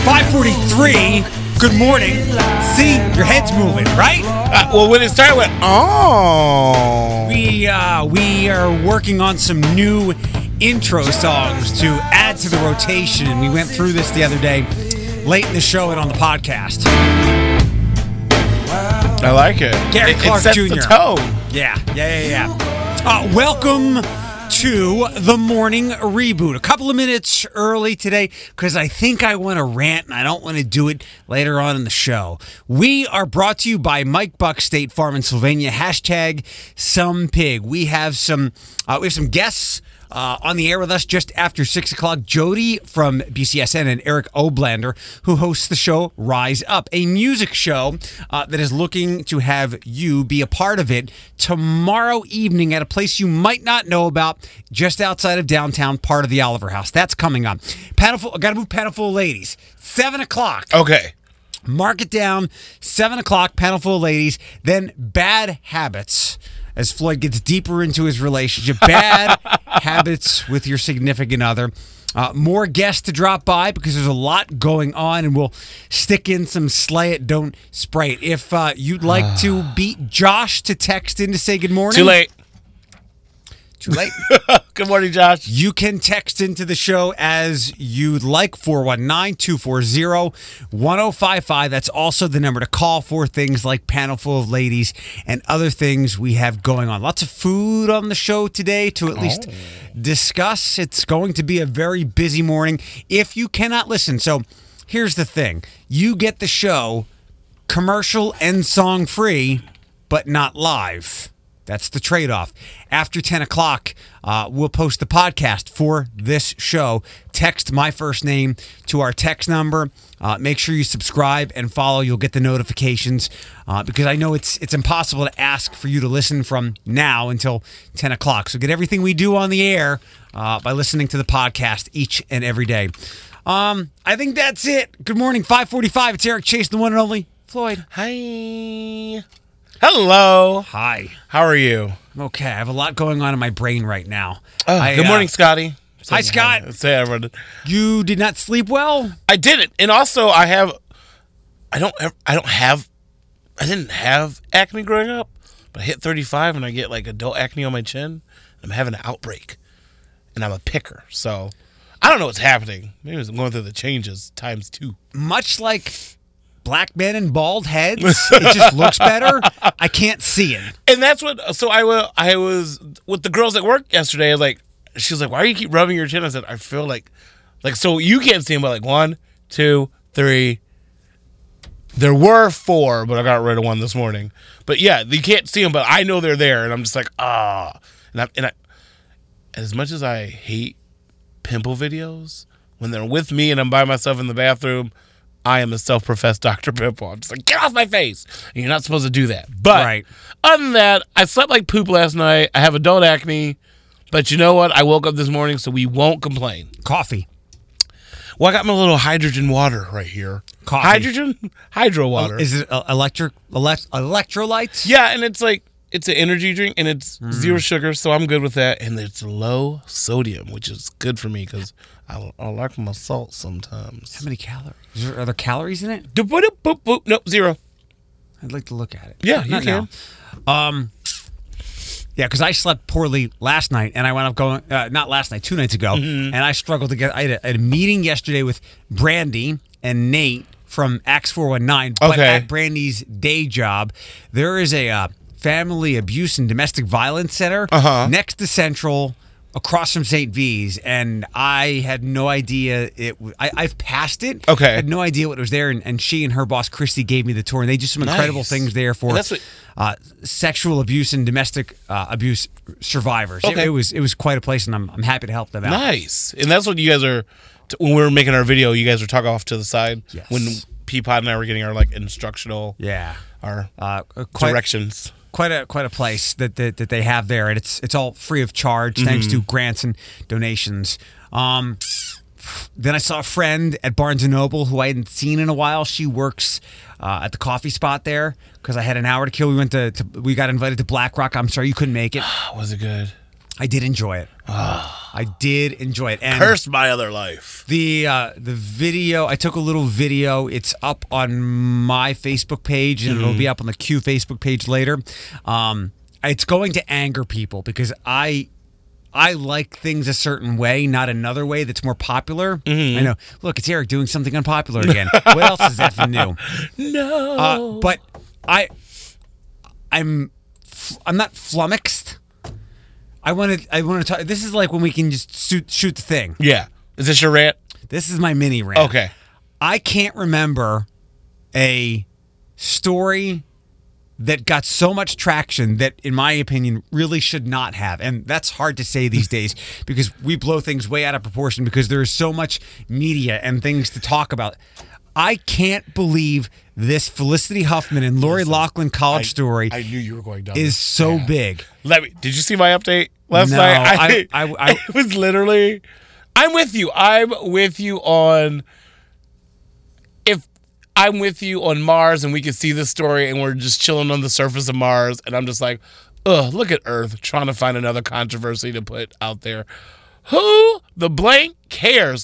5:43. Good morning. See, your head's moving, right? Well, when it started, went, oh. We are working on some new intro songs to add to the rotation, and we went through this the other day, late in the show and on the podcast. I like it. Gary Clark it sets Jr. the tone. Yeah. Welcome to the morning reboot. A couple of minutes early today because I think I want to rant and I don't want to do it later on in the show. We are brought to you by Mike Buck State Farm in Sylvania. Hashtag some pig. We have some guests on the air with us just after 6 o'clock. Jody from BCSN and Eric Oblander, who hosts the show Rise Up, a music show that is looking to have you be a part of it tomorrow evening at a place you might not know about, just outside of downtown, part of the Oliver House. That's coming up. Got to move Panel Full of Ladies. 7 o'clock. Okay. Mark it down. 7 o'clock, Panel Full of Ladies. Then Bad Habits, as Floyd gets deeper into his relationship. Bad habits with your significant other. More guests to drop by because there's a lot going on, and we'll stick in some Slay It, Don't Spray It. If you'd like to beat Josh to text in to say good morning. Too late. Good morning, Josh. You can text into the show as you'd like, 419-240-1055. That's also the number to call for things like Panel Full of Ladies and other things we have going on. Lots of food on the show today to at least discuss. It's going to be a very busy morning if you cannot listen. So here's the thing. You get the show commercial and song free, but not live. That's the trade-off. After 10 o'clock, we'll post the podcast for this show. Text my first name to our text number. Make sure you subscribe and follow. You'll get the notifications because I know it's impossible to ask for you to listen from now until 10 o'clock. So get everything we do on the air by listening to the podcast each and every day. I think that's it. Good morning, 5:45. It's Eric Chase, the one and only Floyd. Hi. Hello. Hi. How are you? Okay, I have a lot going on in my brain right now. Good morning, Scotty. Hi, Scott. Say everyone. You did not sleep well? I didn't, and also I didn't have acne growing up, but I hit 35 and I get like adult acne on my chin. I'm having an outbreak, and I'm a picker, so I don't know what's happening. Maybe I'm going through the changes times 2. Much like black men and bald heads, it just looks better. I can't see it. And that's what. So I was with the girls at work yesterday. Like, she was like, "Why do you keep rubbing your chin?" I said, "I feel like so you can't see them, but like 1, 2, 3. There were 4, but I got rid of 1 this morning. But yeah, you can't see them, but I know they're there, and I'm just like, ah. And I, as much as I hate pimple videos, when they're with me and I'm by myself in the bathroom, I am a self-professed Dr. Pimple. I'm just like, get off my face. And you're not supposed to do that. But other than that, I slept like poop last night. I have adult acne. But you know what? I woke up this morning, so we won't complain. Coffee. Well, I got my little hydrogen water right here. Coffee. Hydrogen? Hydro water. Is it electrolytes? Yeah, and it's like, it's an energy drink, and it's 0 sugar, so I'm good with that. And it's low sodium, which is good for me because I like my salt sometimes. How many calories? Are there calories in it? Nope, 0. I'd like to look at it. Yeah, you can. Yeah, because I slept poorly last night, and I wound up going, not last night, 2 nights ago, and I struggled to get, I had a meeting yesterday with Brandy and Nate from Axe 419, but at Brandy's day job, there is a family abuse and domestic violence center next to Central, across from St. V's, and I had no idea I've passed it. I had no idea what was there, and she and her boss Christy gave me the tour, and they do some incredible things there for sexual abuse and domestic abuse survivors. It was quite a place, and I'm happy to help them out. Nice, and that's what you guys are. When we were making our video, you guys were talking off to the side. Yes. When Peapod and I were getting our like instructional, our directions. Quite a place that they have there, and it's all free of charge thanks to grants and donations. Then I saw a friend at Barnes & Noble who I hadn't seen in a while. She works at the coffee spot there because I had an hour to kill. We got invited to Black Rock. I'm sorry you couldn't make it. Was it good? I did enjoy it. I did enjoy it. And Cursed my other life. the video, I took a little video. It's up on my Facebook page, and it'll be up on the Q Facebook page later. It's going to anger people because I like things a certain way, not another way that's more popular. I know. Look, it's Eric doing something unpopular again. What else is that new? No. But I'm not flummoxed. I want to talk. This is like when we can just shoot the thing. Yeah. Is this your rant? This is my mini rant. Okay. I can't remember a story that got so much traction that, in my opinion, really should not have. And that's hard to say these days because we blow things way out of proportion because there is so much media and things to talk about. I can't believe this Felicity Huffman and Lori Loughlin college story I knew you were going down. is so big. Did you see my update last No, night? I it was literally. I'm with you. I'm with you on. If I'm with you on Mars and we can see this story and we're just chilling on the surface of Mars and I'm just like, ugh, look at Earth trying to find another controversy to put out there. Who the blank cares?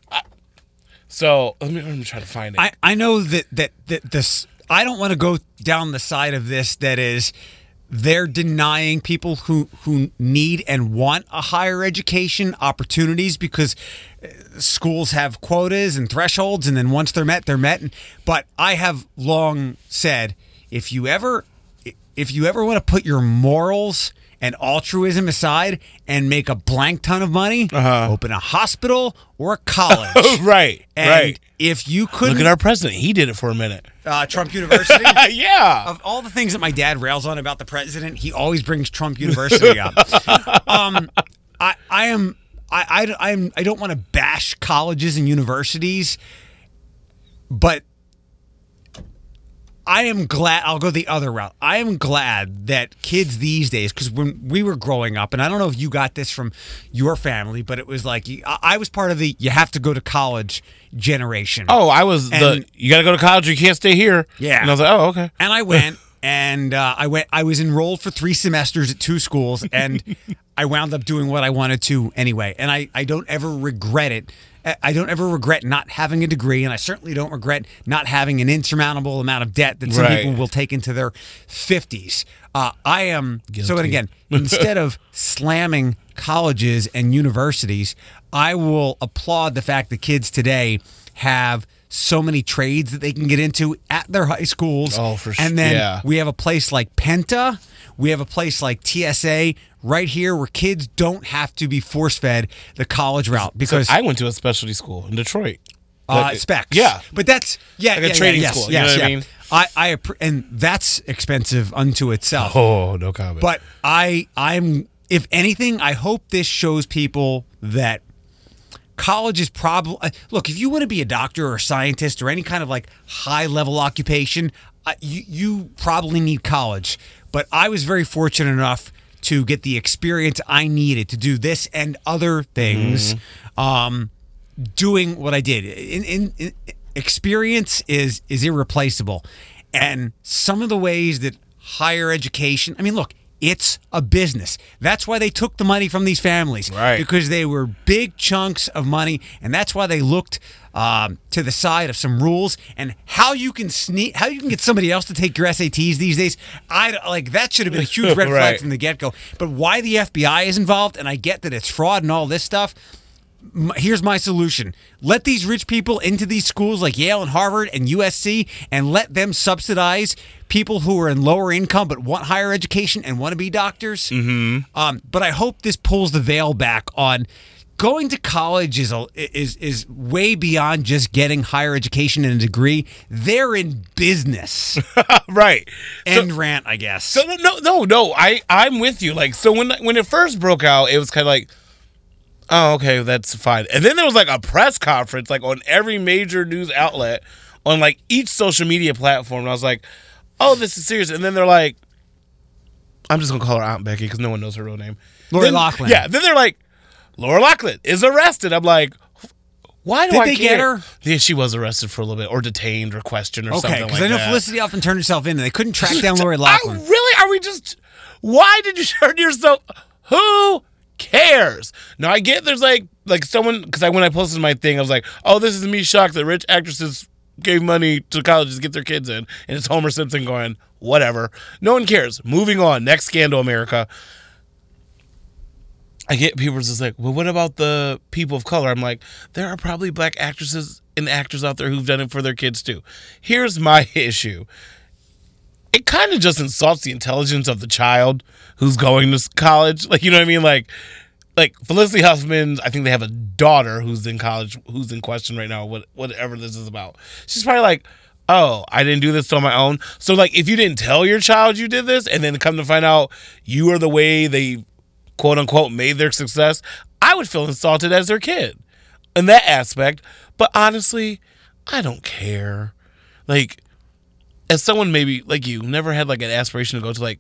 So let me try to find it. I know that this. I don't want to go down the side of this that is they're denying people who need and want a higher education opportunities because schools have quotas and thresholds, and then once they're met, they're met. But I have long said if you ever want to put your morals and altruism aside and make a blank ton of money, open a hospital or a college. Right. And if you couldn't... Look at our president. He did it for a minute. Trump University? Yeah. Of all the things that my dad rails on about the president, he always brings Trump University up. I don't want to bash colleges and universities, but I am glad. I'll go the other route. I am glad that kids these days, because when we were growing up, and I don't know if you got this from your family, but it was like I was part of the you have to go to college generation. Oh, I was you got to go to college or you can't stay here. Yeah. And I was like, oh, okay. And I went, and I was enrolled for 3 semesters at 2 schools, and I wound up doing what I wanted to anyway. And I don't ever regret it. I don't ever regret not having a degree, and I certainly don't regret not having an insurmountable amount of debt that some people will take into their 50s. I am guilty. So, and again, instead of slamming colleges and universities, I will applaud the fact that kids today have so many trades that they can get into at their high schools. Oh, for sure. And then we have a place like Penta. We have a place like TSA right here where kids don't have to be force-fed the college route. Because I went to a specialty school in Detroit. Specs. Yeah. But that's, like a training school. You know what I mean? And that's expensive unto itself. Oh, no comment. But I'm, if anything, I hope this shows people that college is probably, look, if you want to be a doctor or a scientist or any kind of like high-level occupation, you probably need college. But I was very fortunate enough to get the experience I needed to do this and other things, doing what I did. In experience is irreplaceable. And some of the ways that higher education, I mean, look, it's a business. That's why they took the money from these families. Right. Because they were big chunks of money, and that's why they looked to the side of some rules. And how you can get somebody else to take your SATs these days, that should have been a huge red flag from the get-go. But why the FBI is involved, and I get that it's fraud and all this stuff, here's my solution. Let these rich people into these schools like Yale and Harvard and USC and let them subsidize people who are in lower income but want higher education and want to be doctors. But I hope this pulls the veil back on going to college is way beyond just getting higher education and a degree. They're in business. Right. Rant, I guess. So no. I'm with you. Like, so when it first broke out, it was kind of like, oh, okay, that's fine. And then there was like a press conference, like on every major news outlet, on like each social media platform. And I was like, oh, this is serious. And then they're like, I'm just gonna call her Aunt Becky because no one knows her real name. Lori Loughlin. Yeah. Then they're like, Lori Loughlin is arrested. I'm like, why do I care? Did they get her? Yeah, she was arrested for a little bit, or detained, or questioned, or something like that. Okay, because I know Felicity often turned herself in, and they couldn't track down Lori Loughlin. Really? Are we just? Why did you turn yourself? Who cares? Now I get there's like someone, because when I posted my thing, I was like, oh, this is me shocked that rich actresses gave money to colleges to get their kids in, and it's Homer Simpson going, whatever. No one cares. Moving on. Next scandal, America. I get people just like, well, what about the people of color? I'm like, there are probably black actresses and actors out there who've done it for their kids too. Here's my issue. It kind of just insults the intelligence of the child who's going to college. Like, you know what I mean? Like Felicity Huffman, I think they have a daughter who's in college, who's in question right now, whatever this is about. She's probably like, oh, I didn't do this on my own. So, like, if you didn't tell your child you did this and then come to find out you are the way they, quote unquote, made their success, I would feel insulted as their kid in that aspect. But honestly, I don't care. Like, as someone maybe like you, never had like an aspiration to go to like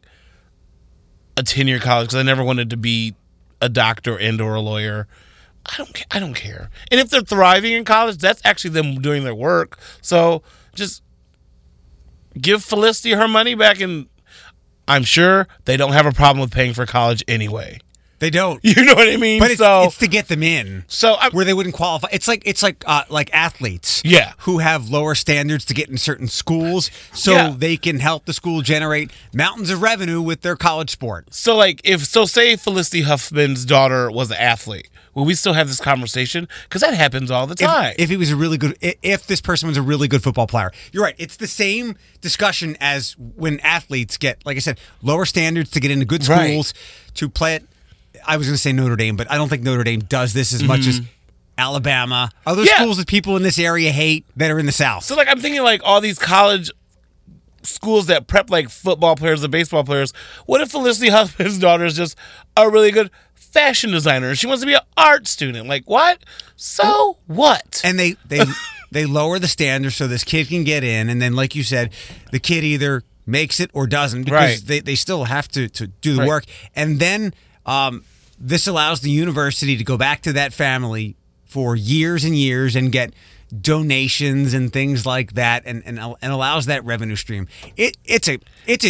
a 10-year college because I never wanted to be a doctor and or a lawyer. I don't care. And if they're thriving in college, that's actually them doing their work. So just give Felicity her money back, and I'm sure they don't have a problem with paying for college anyway. They don't. You know what I mean? But it's to get them in. So where they wouldn't qualify. It's like athletes. Yeah. Who have lower standards to get in certain schools, so they can help the school generate mountains of revenue with their college sport. So like say Felicity Huffman's daughter was an athlete, will we still have this conversation? Because that happens all the time. If he was if this person was a really good football player, you're right. It's the same discussion as when athletes get, like I said, lower standards to get into good schools to play it. I was going to say Notre Dame, but I don't think Notre Dame does this as much as Alabama. Other schools that people in this area hate that are in the South. So, like, I'm thinking, like, all these college schools that prep, like, football players and baseball players. What if Felicity Huffman's daughter is just a really good fashion designer and she wants to be an art student? Like, what? So what? And they lower the standards so this kid can get in, and then, like you said, the kid either makes it or doesn't because they still have to do the work. And then this allows the university to go back to that family for years and years and get donations and things like that, and allows that revenue stream. It's a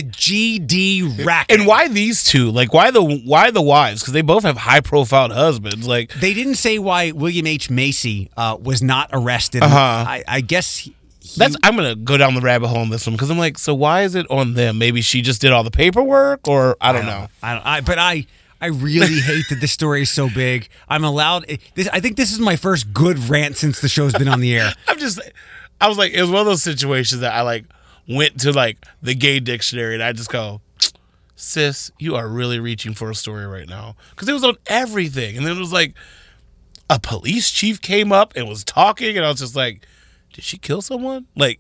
GD racket. And why these two? Like, why the wives? Because they both have high profile husbands. Like, they didn't say why William H. Macy was not arrested. I guess I'm gonna go down the rabbit hole on this one because I'm like, so why is it on them? Maybe she just did all the paperwork, or I don't know. I really hate that this story is so big. I'm allowed. I think this is my first good rant since the show's been on the air. I was like, it was one of those situations that I like went to like the gay dictionary and I just go, sis, you are really reaching for a story right now, because it was on everything, and then it was like a police chief came up and was talking, and I was just like, did she kill someone? Like,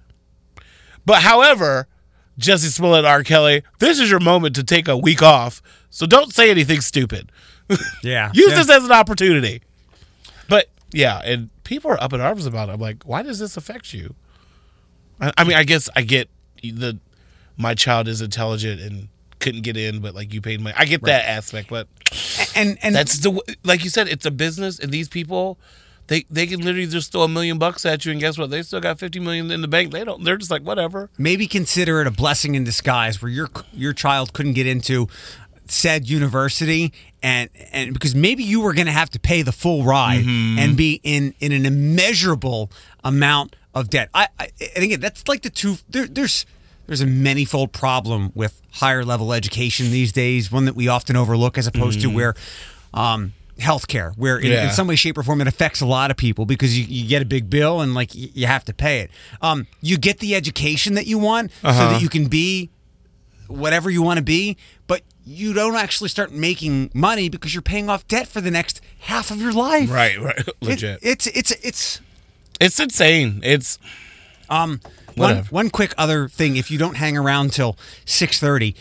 but however, Jesse Smollett, R. Kelly, this is your moment to take a week off. So don't say anything stupid. Yeah. Use this as an opportunity. But, yeah, and people are up in arms about it. I'm like, why does this affect you? I mean, I guess I get my child is intelligent and couldn't get in, but, like, you paid money. I get that aspect, but and that's like you said, it's a business, and these people, they can literally just throw $1 million at you, and guess what? They still got $50 million in the bank. They're just like, whatever. Maybe consider it a blessing in disguise where your child couldn't get into said university, and because maybe you were going to have to pay the full ride and be in an immeasurable amount of debt. And again, that's like the two. There's a manyfold problem with higher level education these days. One that we often overlook, as opposed to where healthcare, where in some way, shape, or form it affects a lot of people because you get a big bill and like you have to pay it. You get the education that you want so that you can be whatever you want to be, but you don't actually start making money because you're paying off debt for the next half of your life. Right. Legit. It's insane. It's one quick other thing. If you don't hang around till 6:30,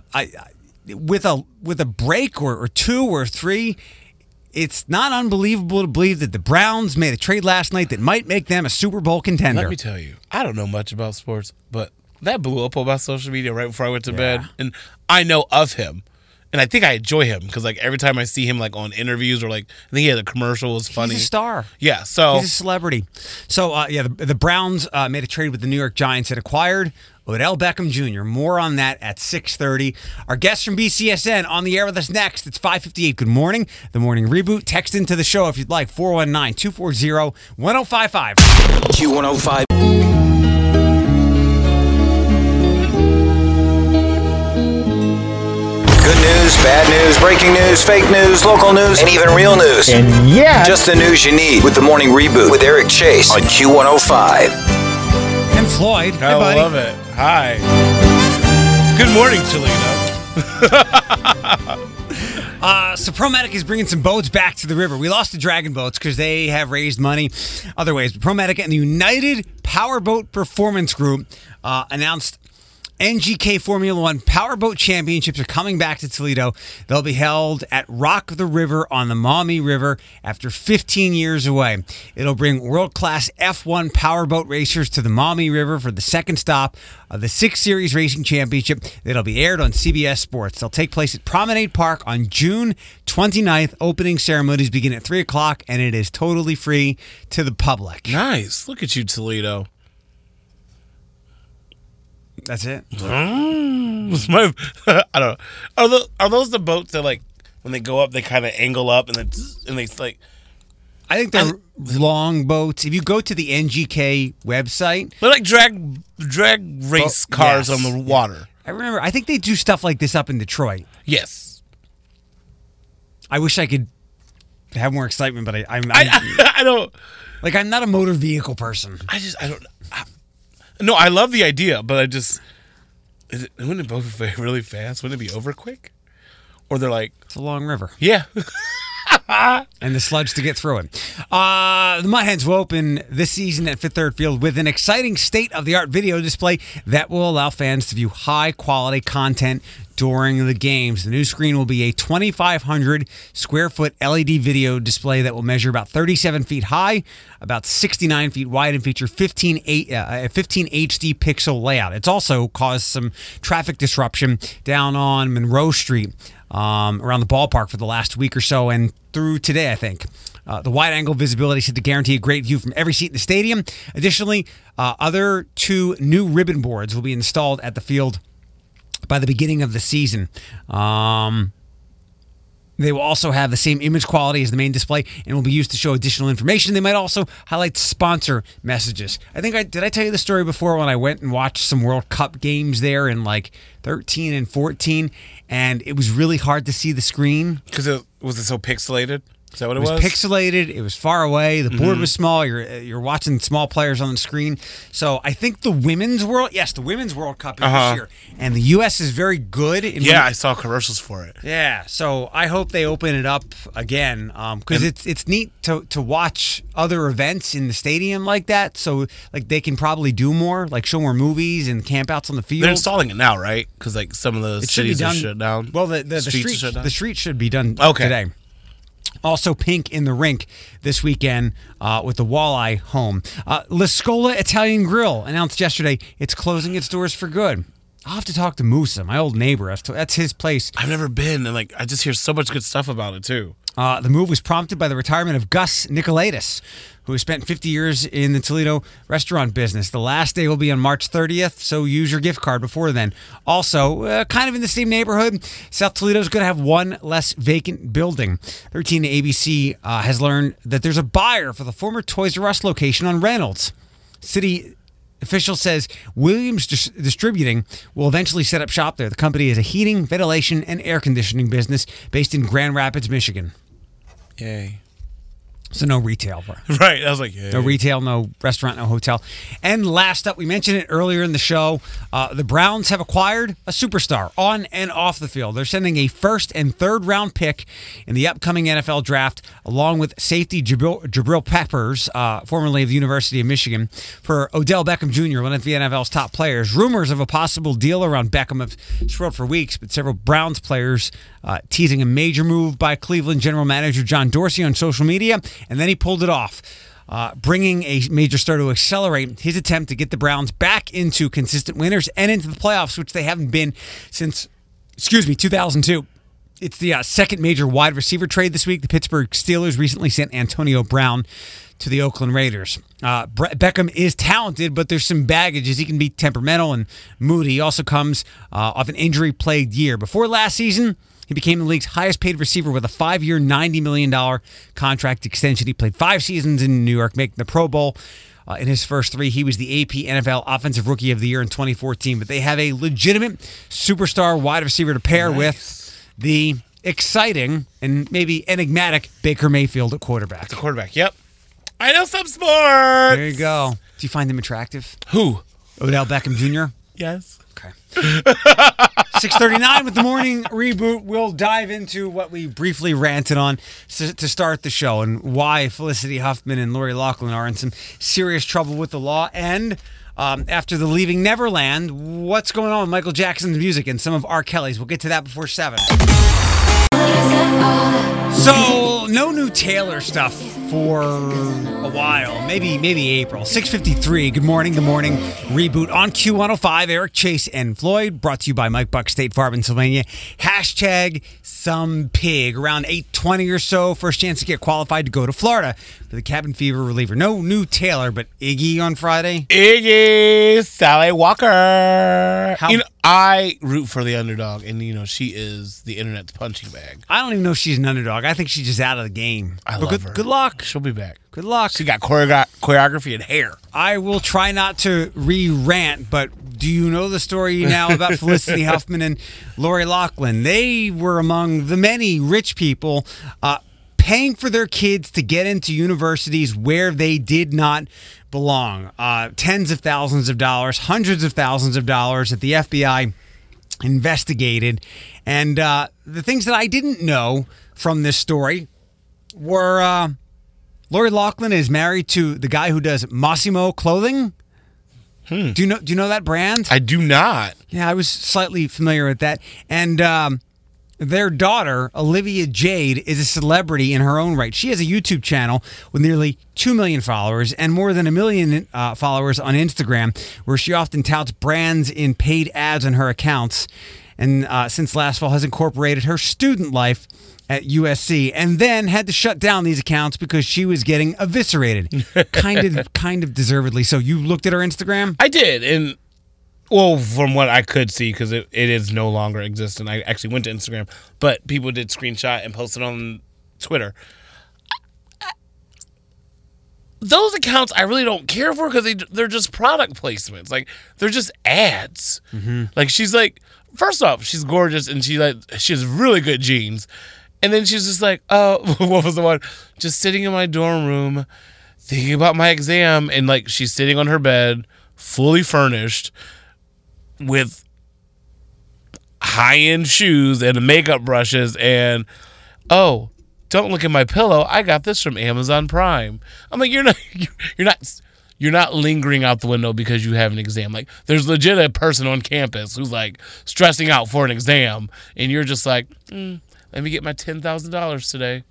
with a break or two or three, it's not unbelievable to believe that the Browns made a trade last night that might make them a Super Bowl contender. Let me tell you, I don't know much about sports, but that blew up on my social media right before I went to bed, and I know of him. and I think I enjoy him because like every time I see him like on interviews or like I think he had a commercial was funny. He's a star. Yeah, so He's a celebrity. So the Browns made a trade with the New York Giants and acquired Odell Beckham Jr. More on that at 6:30. Our guest from BCSN on the air with us next. It's 5:58. Good morning. The Morning Reboot. Text into the show if you'd like. 419-240-1055. Q105. Good news, bad news, breaking news, fake news, local news, and even real news. And yeah, Just the news you need with the Morning Reboot with Eric Chase on Q105. And Floyd. Hey, I buddy. love it. Hi. Good morning, Toledo. So ProMedic is bringing some boats back to the river. We lost the Dragon boats because they have raised money other ways. But ProMedic and the United Powerboat Performance Group announced NGK Formula One Powerboat Championships are coming back to Toledo. They'll be held at Rock the River on the Maumee River after 15 years away. It'll bring world-class F1 powerboat racers to the Maumee River for the second stop of the 6 Series Racing Championship that'll be aired on CBS Sports. They'll take place at Promenade Park on June 29th. Opening ceremonies begin at 3 o'clock, and it is totally free to the public. Nice. Look at you, Toledo. That's it. What's my, I don't know. Are those the boats that like when they go up they kind of angle up and then they like? I think they're long boats. If you go to the NGK website, They're like drag race cars yes. on the water. I think they do stuff like this up in Detroit. Yes. I wish I could have more excitement, but I'm I don't. like I'm not a motor vehicle person. I don't. No, I love the idea, but wouldn't it go really fast? Wouldn't it be over quick? Or they're like, It's a long river. yeah. And the sludge to get through it. The Mudhens will open this season at Fifth Third Field with an exciting state-of-the-art video display that will allow fans to view high-quality content during the games. The new screen will be a 2,500 square foot LED video display that will measure about 37 feet high, about 69 feet wide, and feature 15 HD pixel layout. It's also caused some traffic disruption down on Monroe Street around the ballpark for the last week or so and through today, I think. The wide-angle visibility is to guarantee a great view from every seat in the stadium. Additionally, other 2 new ribbon boards will be installed at the field by the beginning of the season. They will also have the same image quality as the main display and will be used to show additional information. They might also highlight sponsor messages. Did I tell you the story before when I went and watched some World Cup games there in like 13 and 14, and it was really hard to see the screen? Because was it so pixelated? Is that what it was? It was pixelated. It was far away. The board was small. You're watching small players on the screen. So I think the Women's World Cup is this year, and the U.S. is very good. I saw commercials for it. Yeah, so I hope they open it up again because it's neat to watch other events in the stadium like that. So like they can probably do more, like show more movies and campouts on the field. They're installing it now, right? Because like some of the cities are shut down. Well, the Streets are shut down? the street should be done today. Also pink in the rink this weekend with the Walleye home. La Scola Italian Grill announced yesterday it's closing its doors for good. I'll have to talk to Musa, my old neighbor. That's his place. I've never been, and like I just hear so much good stuff about it too. The move was prompted by the retirement of Gus Nicolaitis, who has spent 50 years in the Toledo restaurant business. The last day will be on March 30th, so use your gift card before then. Also, kind of in the same neighborhood, South Toledo is going to have one less vacant building. 13 ABC has learned that there's a buyer for the former Toys R Us location on Reynolds. City official says Williams Distributing will eventually set up shop there. The company is a heating, ventilation, and air conditioning business based in Grand Rapids, Michigan. Yay. So no retail. Right. I was like, yay. No retail, no restaurant, no hotel. And last up, we mentioned it earlier in the show, the Browns have acquired a superstar on and off the field. They're sending a first and third round pick in the upcoming NFL draft, along with safety Jabril Peppers, formerly of the University of Michigan, for Odell Beckham Jr., one of the NFL's top players. Rumors of a possible deal around Beckham have swirled for weeks, but several Browns players teasing a major move by Cleveland general manager John Dorsey on social media, and then he pulled it off, bringing a major star to accelerate his attempt to get the Browns back into consistent winners and into the playoffs, which they haven't been since, 2002. It's the second major wide receiver trade this week. The Pittsburgh Steelers recently sent Antonio Brown to the Oakland Raiders. Beckham is talented, but there's some baggage as he can be temperamental and moody. He also comes off an injury-plagued year. Before last season, he became the league's highest-paid receiver with a 5-year, $90 million contract extension. He played 5 seasons in New York, making the Pro Bowl. In his first 3, he was the AP NFL Offensive Rookie of the Year in 2014. But they have a legitimate superstar wide receiver to pair with the exciting and maybe enigmatic Baker Mayfield at quarterback. The quarterback, yep. I know some sports. There you go. Do you find him attractive? Who? Odell Beckham Jr.? Yes. Okay. 6:39 with the morning reboot. We'll dive into what we briefly ranted on to start the show and why Felicity Huffman and Lori Loughlin are in some serious trouble with the law. And after the Leaving Neverland, what's going on with Michael Jackson's music and some of R. Kelly's? We'll get to that before 7. So, no new Taylor stuff for a while, maybe April. 6:53. Good morning. The morning reboot on Q105. Eric, Chase, and Floyd. Brought to you by Mike Buck State Farm, Pennsylvania. Hashtag some pig. Around 8:20 or so. First chance to get qualified to go to Florida for the cabin fever reliever. No new Taylor, but Iggy on Friday. Iggy, Sally Walker. I root for the underdog, and she is the internet's punching bag. I don't even know if she's an underdog. I think she's just out of the game. I love her. Good luck. She'll be back. Good luck. She got choreography and hair. I will try not to re-rant, but do you know the story now about Felicity Huffman and Lori Loughlin? They were among the many rich people paying for their kids to get into universities where they did not belong. Tens of thousands of dollars, hundreds of thousands of dollars that the FBI investigated. And the things that I didn't know from this story were Lori Loughlin is married to the guy who does Massimo clothing. Do you know that brand? I do not. Yeah, I was slightly familiar with that. And their daughter, Olivia Jade, is a celebrity in her own right. She has a YouTube channel with nearly 2 million followers and more than 1 million followers on Instagram, where she often touts brands in paid ads on her accounts. And since last fall, has incorporated her student life at USC, and then had to shut down these accounts because she was getting eviscerated, kind of deservedly. So you looked at her Instagram? I did, and from what I could see, because it is no longer existent. I actually went to Instagram, but people did screenshot and post it on Twitter. Those accounts I really don't care for because they're just product placements. Like, they're just ads. Mm-hmm. Like, she's like, first off, she's gorgeous and she has really good genes. And then she's just like, oh, what was the one? Just sitting in my dorm room, thinking about my exam. And like, she's sitting on her bed, fully furnished, with high-end shoes and makeup brushes. And, oh, don't look at my pillow. I got this from Amazon Prime. I'm like, you're not lingering out the window because you have an exam. Like, there's legit a person on campus who's like stressing out for an exam, and you're just like, let me get my $10,000 today.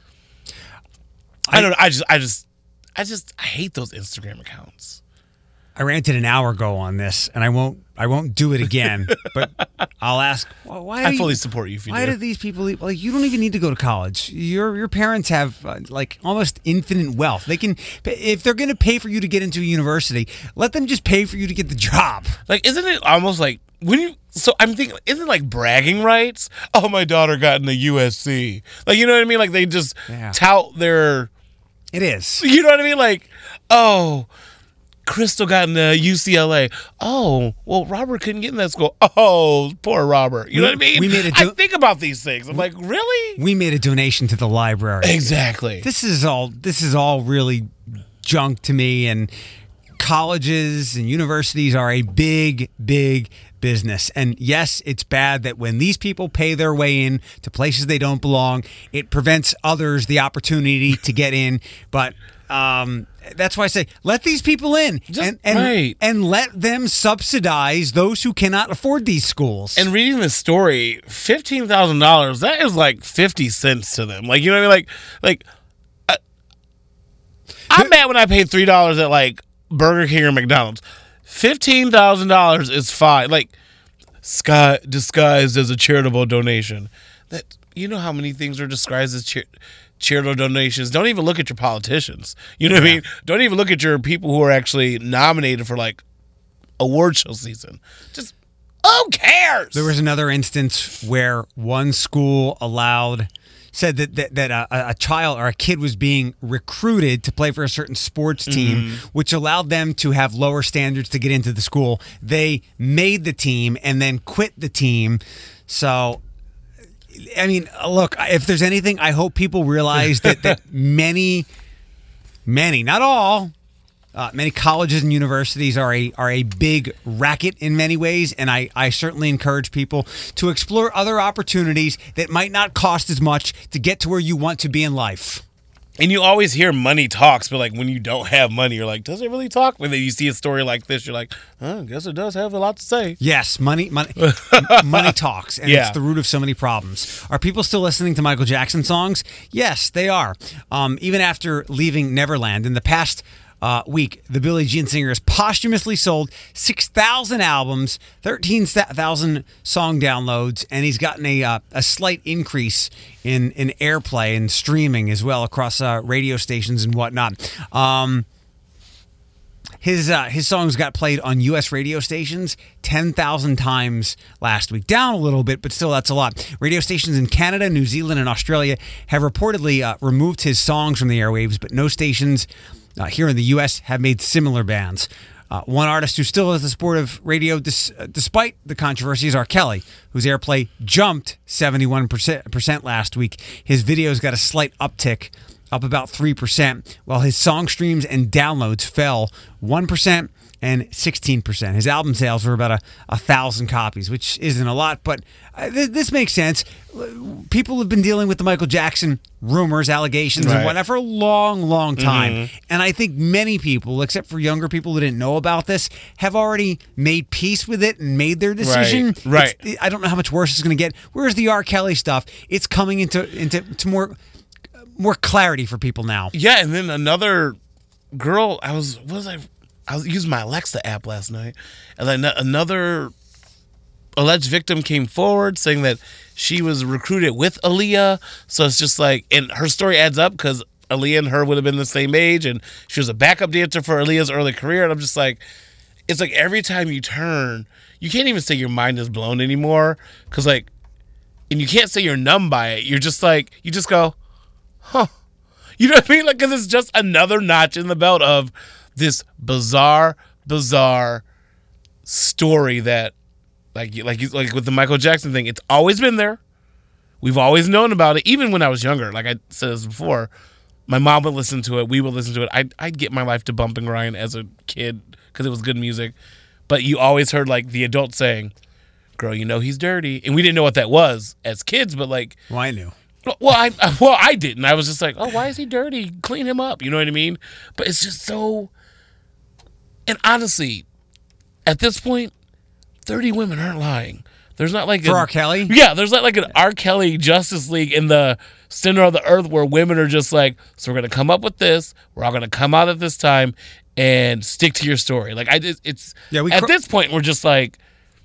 I don't know. I hate those Instagram accounts. I ranted an hour ago on this, and I won't do it again. But I'll ask, why? I fully support you. Why do these people like? You don't even need to go to college. Your parents have like almost infinite wealth. They can, if they're going to pay for you to get into a university, let them just pay for you to get the job. Like, isn't it almost like when you? So I'm thinking, isn't it like bragging rights? Oh, my daughter got into USC. Like, you know what I mean? Like, they just tout their. It is. You know what I mean? Like, oh, Crystal got into UCLA. Oh, well, Robert couldn't get in that school. Oh, poor Robert. You know what I mean? I think about these things. I'm like, really? We made a donation to the library. Exactly. This is all really junk to me. And colleges and universities are a big, big business. And yes, it's bad that when these people pay their way in to places they don't belong, it prevents others the opportunity to get in. But that's why I say let these people in and let them subsidize those who cannot afford these schools. And reading this story, $15,000, that is like 50 cents to them. Like, you know what I mean? Like I'm mad when I paid $3 at like Burger King or McDonald's. $15,000 is fine. Like, disguised as a charitable donation. that you know how many things are described as charitable donations. Don't even look at your politicians. You know what I mean? Don't even look at your people who are actually nominated for like award show season. Just who cares? There was another instance where one school said that a child or a kid was being recruited to play for a certain sports team, which allowed them to have lower standards to get into the school. They made the team and then quit the team. So, I mean, look, if there's anything, I hope people realize that many, not all, many colleges and universities are a big racket in many ways, and I certainly encourage people to explore other opportunities that might not cost as much to get to where you want to be in life. And you always hear money talks, but like when you don't have money, you're like, does it really talk? When then you see a story like this, you're like, I guess it does have a lot to say. Yes, money talks, and it's the root of so many problems. Are people still listening to Michael Jackson songs? Yes, they are. Even after leaving Neverland in the past week, the Billie Jean singer has posthumously sold 6,000 albums, 13,000 song downloads, and he's gotten a slight increase in airplay and streaming as well across radio stations and whatnot. His songs got played on U.S. radio stations 10,000 times last week. Down a little bit, but still that's a lot. Radio stations in Canada, New Zealand, and Australia have reportedly removed his songs from the airwaves, but no stations here in the U.S. have made similar bans. One artist who still has the sport of radio despite the controversy is R. Kelly, whose airplay jumped 71% last week. His videos got a slight uptick, up about 3%, while his song streams and downloads fell 1% and 16%. His album sales were about 1,000 copies, which isn't a lot, but this makes sense. People have been dealing with the Michael Jackson rumors, allegations, and whatnot for a long, long time. And I think many people, except for younger people who didn't know about this, have already made peace with it and made their decision. Right. I don't know how much worse it's going to get. Whereas the R. Kelly stuff, it's coming into more clarity for people now. Yeah, and then another girl, I was using my Alexa app last night, and then another alleged victim came forward saying that she was recruited with Aaliyah. So it's just like, and her story adds up because Aaliyah and her would have been the same age, and she was a backup dancer for Aaliyah's early career. And I'm just like, it's like every time you turn, you can't even say your mind is blown anymore, because like, and you can't say you're numb by it. You're just like, you just go, huh. You know what I mean? Like, because it's just another notch in the belt of this bizarre story that, like with the Michael Jackson thing, it's always been there. We've always known about it, even when I was younger. Like I said this before, my mom would listen to it. We would listen to it. I'd get my life to Bumping Ryan as a kid because it was good music. But you always heard like the adult saying, "Girl, you know he's dirty," and we didn't know what that was as kids. But like, well, I knew. Well, I didn't. I was just like, oh, why is he dirty? Clean him up. You know what I mean? But it's just so. And honestly, at this point, 30 women aren't lying. There's not like for R. Kelly? Yeah, there's not like an R. Kelly Justice League in the center of the earth where women are just like, so we're going to come up with this. We're all going to come out at this time and stick to your story. Like, at this point, we're just like,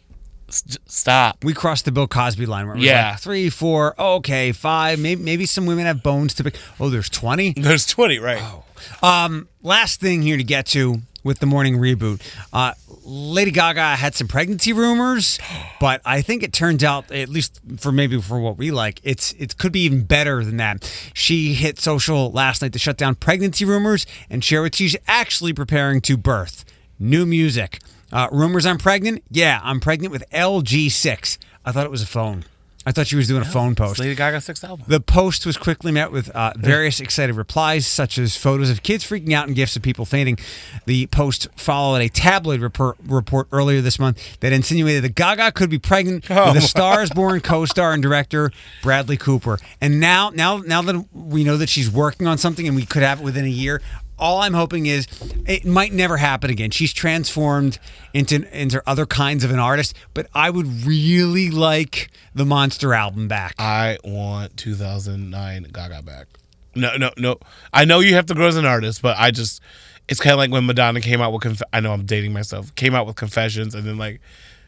stop. We crossed the Bill Cosby line where it was like 3, 4, okay, 5. Maybe some women have bones to pick. Oh, there's 20? There's 20, right. Oh. Last thing here to get to with the morning reboot. Lady Gaga had some pregnancy rumors, but I think it turns out, at least for what we like, it could be even better than that. She hit social last night to shut down pregnancy rumors and share what she's actually preparing to birth. New music. Rumors I'm pregnant? Yeah, I'm pregnant with LG6. I thought it was a phone. I thought she was doing a phone post. Lady Gaga's 6th album. The post was quickly met with various excited replies, such as photos of kids freaking out and gifs of people fainting. The post followed a tabloid report earlier this month that insinuated that Gaga could be pregnant with a Stars Born co-star and director Bradley Cooper. And now that we know that she's working on something and we could have it within a year, all I'm hoping is it might never happen again. She's transformed into other kinds of an artist, but I would really like the Monster album back. I want 2009 Gaga back. No. I know you have to grow as an artist, but it's kind of like when Madonna came out with, I know I'm dating myself, came out with Confessions, and then like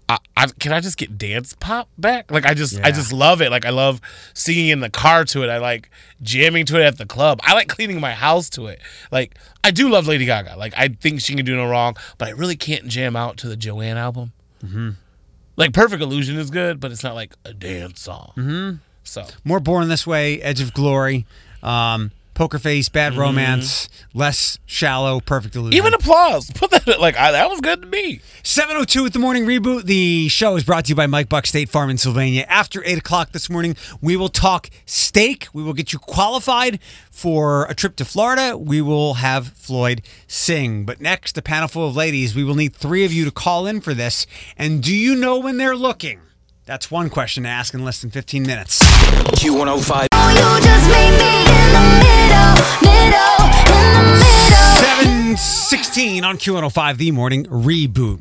can I just get dance pop back? Like I just love it. Like I love singing in the car to it. I like jamming to it at the club. I like cleaning my house to it. Like I do love Lady Gaga. Like I think she can do no wrong, but I really can't jam out to the Joanne album. Mm-hmm. Like Perfect Illusion is good, but it's not like a dance song. Mm-hmm. So more Born This Way, Edge of Glory, Poker Face, Bad Romance, less shallow, Perfect Illusion. Even Applause. Put that that was good to me. 7:02 with the morning reboot. The show is brought to you by Mike Buck State Farm in Sylvania. After 8 o'clock this morning, we will talk steak. We will get you qualified for a trip to Florida. We will have Floyd sing. But next, a panel full of ladies. We will need 3 of you to call in for this. And do you know when they're looking? That's one question to ask in less than 15 minutes. Q105. Oh, you just made me in the middle. 7:16 on Q105, the morning reboot.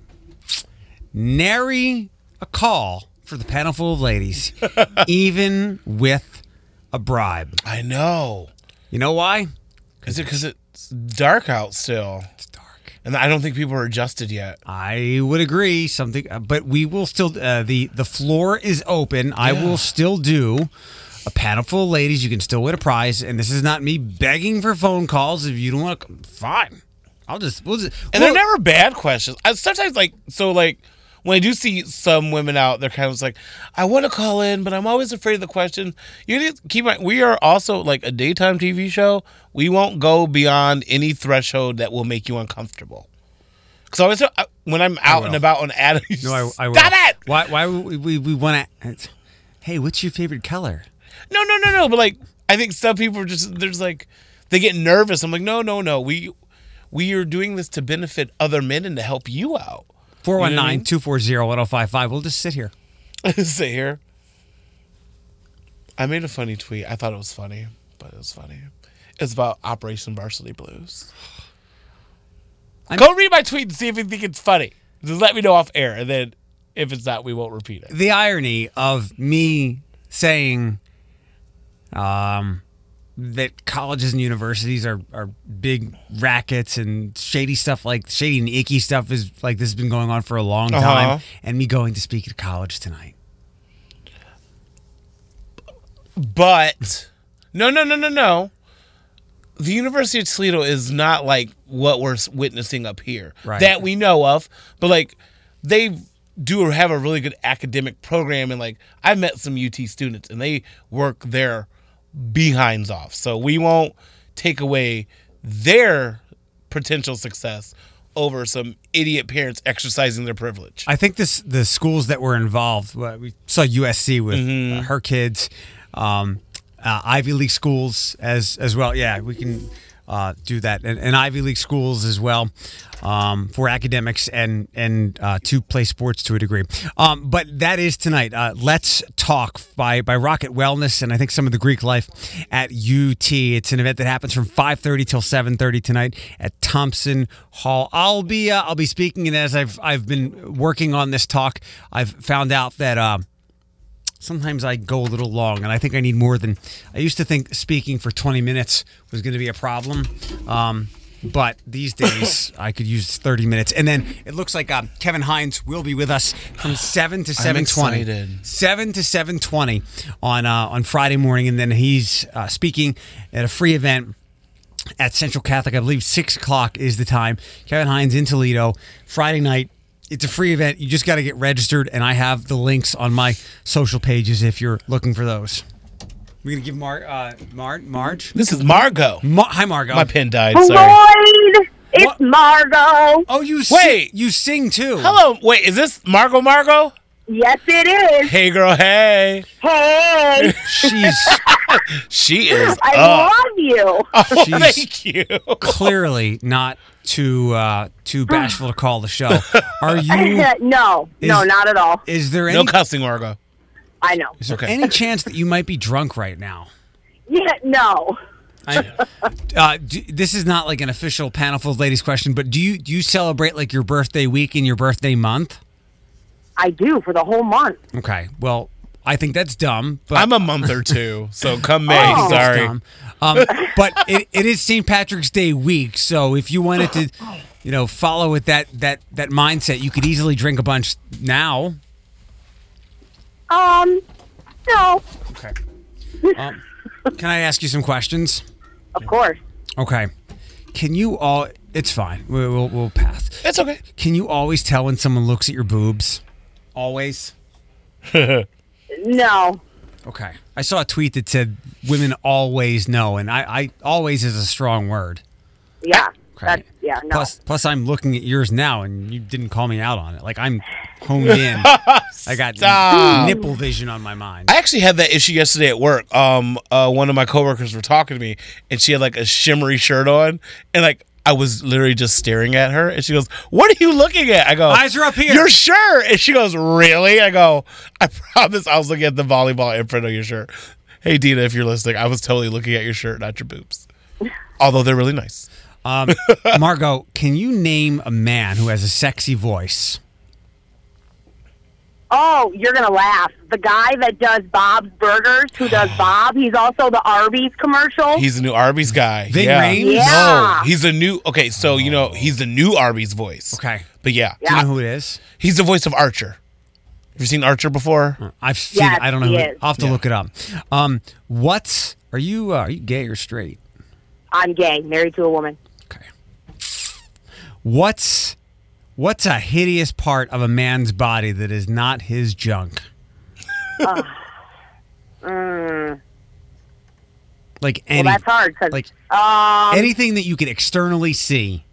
Nary a call for the panel full of ladies, even with a bribe. I know. You know why? Is it because it's dark out still? It's dark. And I don't think people are adjusted yet. I would agree. But we will still. The floor is open. I will still do a panel full of ladies. You can still win a prize, and this is not me begging for phone calls. If you don't want to, fine. We'll just. They're never bad questions. Sometimes, when I do see some women out, they're kind of like, I want to call in, but I'm always afraid of the question. You need to keep in mind, we are also like a daytime TV show. We won't go beyond any threshold that will make you uncomfortable. Because always when I'm out and about on Adam, No, I will. Stop it! Why would we want to? Hey, what's your favorite color? No. But like, I think some people are just they get nervous. I'm like, no. We are doing this to benefit other men and to help you out. 419-240-1055. We'll just sit here. Sit here. I made a funny tweet. I thought it was funny, but it was funny. It's about Operation Varsity Blues. Go read my tweet and see if you think it's funny. Just let me know off air, and then if it's not, we won't repeat it. The irony of me saying that colleges and universities are big rackets and shady and icky stuff is like this has been going on for a long time, and me going to speak at a college tonight. But no. The University of Toledo is not like what we're witnessing up here that we know of, but like they do have a really good academic program, and like I've met some UT students and they work their behinds off. So we won't take away their potential success over some idiot parents exercising their privilege. I think the schools that were involved, we saw USC with her kids, Ivy League schools as well. Yeah, we can do that. And Ivy League schools as well for academics and to play sports to a degree. But that is tonight. Let's Talk by Rocket Wellness and I think some of the Greek life at UT. It's an event that happens from 5:30 till 7:30 tonight at Thompson Hall. I'll be speaking, and as I've been working on this talk, I've found out that sometimes I go a little long, and I think I need more than... I used to think speaking for 20 minutes was going to be a problem, but these days I could use 30 minutes. And then it looks like Kevin Hines will be with us from 7 to 7:20. I'm excited. 7 to 7:20 on Friday morning, and then he's speaking at a free event at Central Catholic. I believe 6 o'clock is the time. Kevin Hines in Toledo, Friday night. It's a free event. You just got to get registered, and I have the links on my social pages if you're looking for those. We're going to give Marge. This is Margot. Hi, Margot. My pen died, Lloyd, sorry. it's What? Margot. Oh, you Wait. you sing too. Hello. Wait, is this Margot? Yes, it is. Hey, girl, hey. Hey, She is I up. love you. Oh, She's- thank you. Clearly not too bashful to call the show. Are you? No, not at all. Is there any? No cussing, Margot. I know. Is there Okay. any chance that you might be drunk right now? Yeah, no. This is not like an official panel full of ladies question, but do you celebrate like your birthday week and your birthday month? I do for the whole month. Okay, well, I think that's dumb. But I'm a month or two, so come May. Oh. Sorry. Dumb. But it is St. Patrick's Day week, so if you wanted to, follow with that mindset, you could easily drink a bunch now. No. Okay. Can I ask you some questions? Of course. Okay. Can you all? It's fine. We'll pass. It's okay. Can you always tell when someone looks at your boobs? Always. No. Okay. I saw a tweet that said women always know, and I always is a strong word. Yeah. Okay. No. Plus, I'm looking at yours now, and you didn't call me out on it. Like, I'm honed in. I got nipple vision on my mind. I actually had that issue yesterday at work. One of my coworkers were talking to me, and she had like a shimmery shirt on, and like I was literally just staring at her, and she goes, "What are you looking at?" I go, "Eyes are up here." Your shirt, and she goes, "Really?" I go, "I promise, I was looking at the volleyball imprint on your shirt." Hey, Dina, if you're listening, I was totally looking at your shirt, not your boobs. Although they're really nice. Margot, can you name a man who has a sexy voice? Oh, you're going to laugh. The guy that does Bob's Burgers, who does Bob, he's also the Arby's commercial. He's the new Arby's guy. Ving Rhames? Yeah. No, he's the new. Okay, so he's the new Arby's voice. Okay. But yeah, Do you know who it is? he's the voice of Archer. Have you seen Archer before? I've seen Yes, it. I don't know he who is. I'll have to look it up. Are you gay or straight? I'm gay, married to a woman. Okay. What's a hideous part of a man's body that is not his junk? Like any, Well, that's hard. 'Cause, like anything that you can externally see.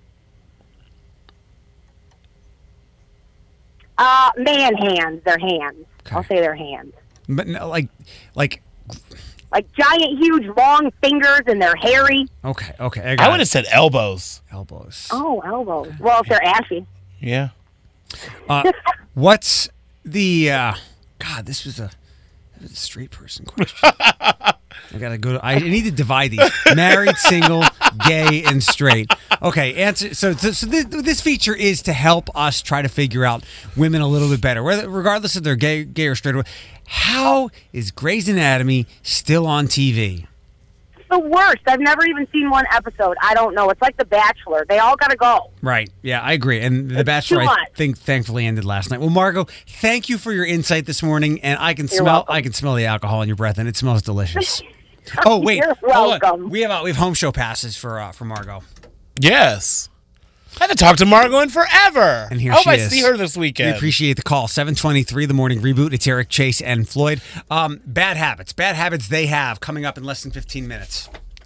man hands, their hands. Okay. I'll say their hands. But no, like Like giant, huge, long fingers, and they're hairy. okay. I would have said elbows. elbows. Oh, elbows. Well, if they're ashy. Yeah. What's the God? This was a straight person question. I gotta go. I need to divide these: married, single, gay, and straight. Okay, answer. So this feature is to help us try to figure out women a little bit better, regardless if they're gay or straight. How is Grey's Anatomy still on TV? The worst. I've never even seen one episode. I don't know. It's like The Bachelor. They all gotta go. Right. Yeah, I agree. And The Bachelor, too I much. think, thankfully ended last night. Well, Margot, thank you for your insight this morning. And I can You're welcome. smell the alcohol in your breath, and it smells delicious. Oh wait, You're hold on. welcome. We have home show passes for Margot. Yes. I haven't talked to Margot in forever. And here I hope she I is. see her this We weekend. appreciate the call. 7:23, the morning reboot. It's Eric, Chase, and Floyd. Bad habits they have coming up in less than 15 minutes.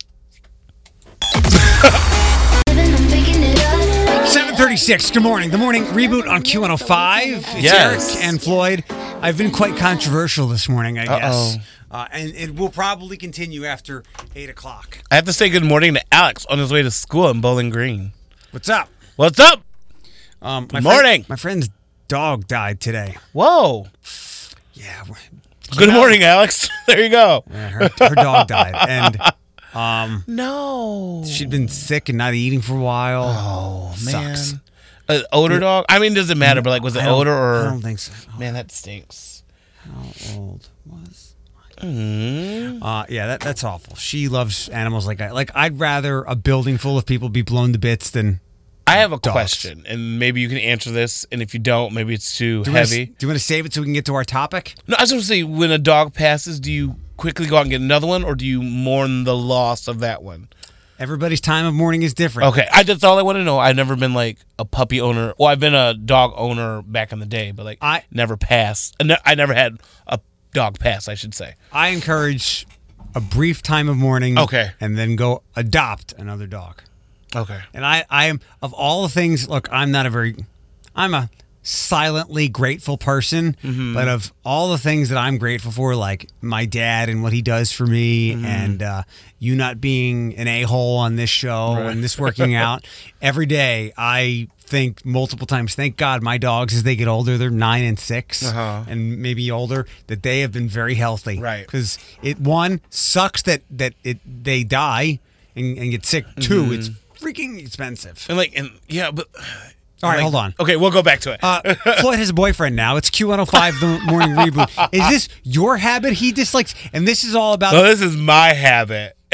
7:36. Good morning. The morning reboot on Q105. It's Yes. Eric and Floyd. I've been quite controversial this morning, I guess. Uh-oh. And it will probably continue after 8 o'clock. I have to say good morning to Alex on his way to school in Bowling Green. What's up? What's up? Good morning. My friend's dog died today. Whoa. Yeah. Good morning, Alex. There you go. Her dog died. And No. she'd been sick and not eating for a while. Oh, man. Sucks. An odor dog? I mean, does it matter? But like, was it odor or? I don't think so. Man, that stinks. How old was? Mm. Yeah, that's awful. She loves animals like I. Like, I'd rather a building full of people be blown to bits than. I have a Dogs. question, and maybe you can answer this. And if you don't, maybe it's too Do heavy. you want to save it so we can get to our topic? No, I was going to say, when a dog passes, do you quickly go out and get another one, or do you mourn the loss of that one? Everybody's time of mourning is different. Okay, that's all I want to know. I've never been like a puppy owner. Well, I've been a dog owner back in the day, but like never passed. I never had a dog pass, I should say. I encourage a brief time of mourning. Okay. And then go adopt another dog. Okay. And I am, of all the things, look, I'm a silently grateful person, but of all the things that I'm grateful for, like my dad and what he does for me, and you not being an a-hole on this show and this working out, every day I think multiple times, thank God my dogs, as they get older, they're 9 and 6 and maybe older, that they have been very healthy. Right. Because it, one, sucks that they die and get sick. Two, it's freaking expensive. And but All right, hold on. Okay, we'll go back to it. Floyd has a boyfriend now. It's Q105, the morning reboot. Is this your habit he dislikes? And this is all about. So this is my habit.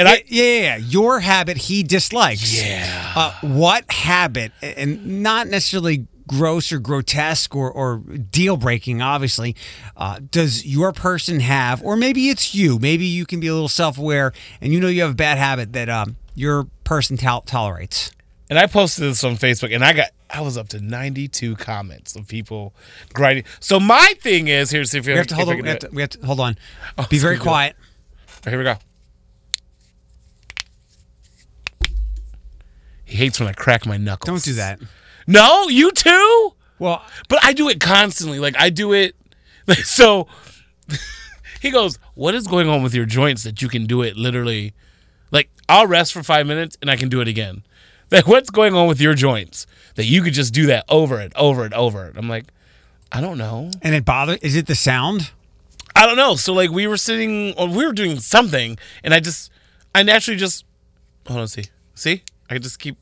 And yeah. Your habit he dislikes. Yeah. What habit, and not necessarily gross or grotesque or deal breaking, obviously, does your person have, or maybe it's you, maybe you can be a little self-aware and you have a bad habit that your person tolerates. And I posted this on Facebook, and I was up to 92 comments of people grinding. So my thing is, here's if you We have to hold on. We have to hold on. Be very quiet. Here we go. He hates when I crack my knuckles. Don't do that. No, you too? Well, But I do it constantly. Like, I do it. So he goes, what is going on with your joints that you can do it literally? Like, I'll rest for 5 minutes and I can do it again. Like, what's going on with your joints that you could just do that over and over and over? I'm like, I don't know. and it bothers. Is it the sound? I don't know. So, like, we were doing something, and I naturally just, hold on, see? I could just keep.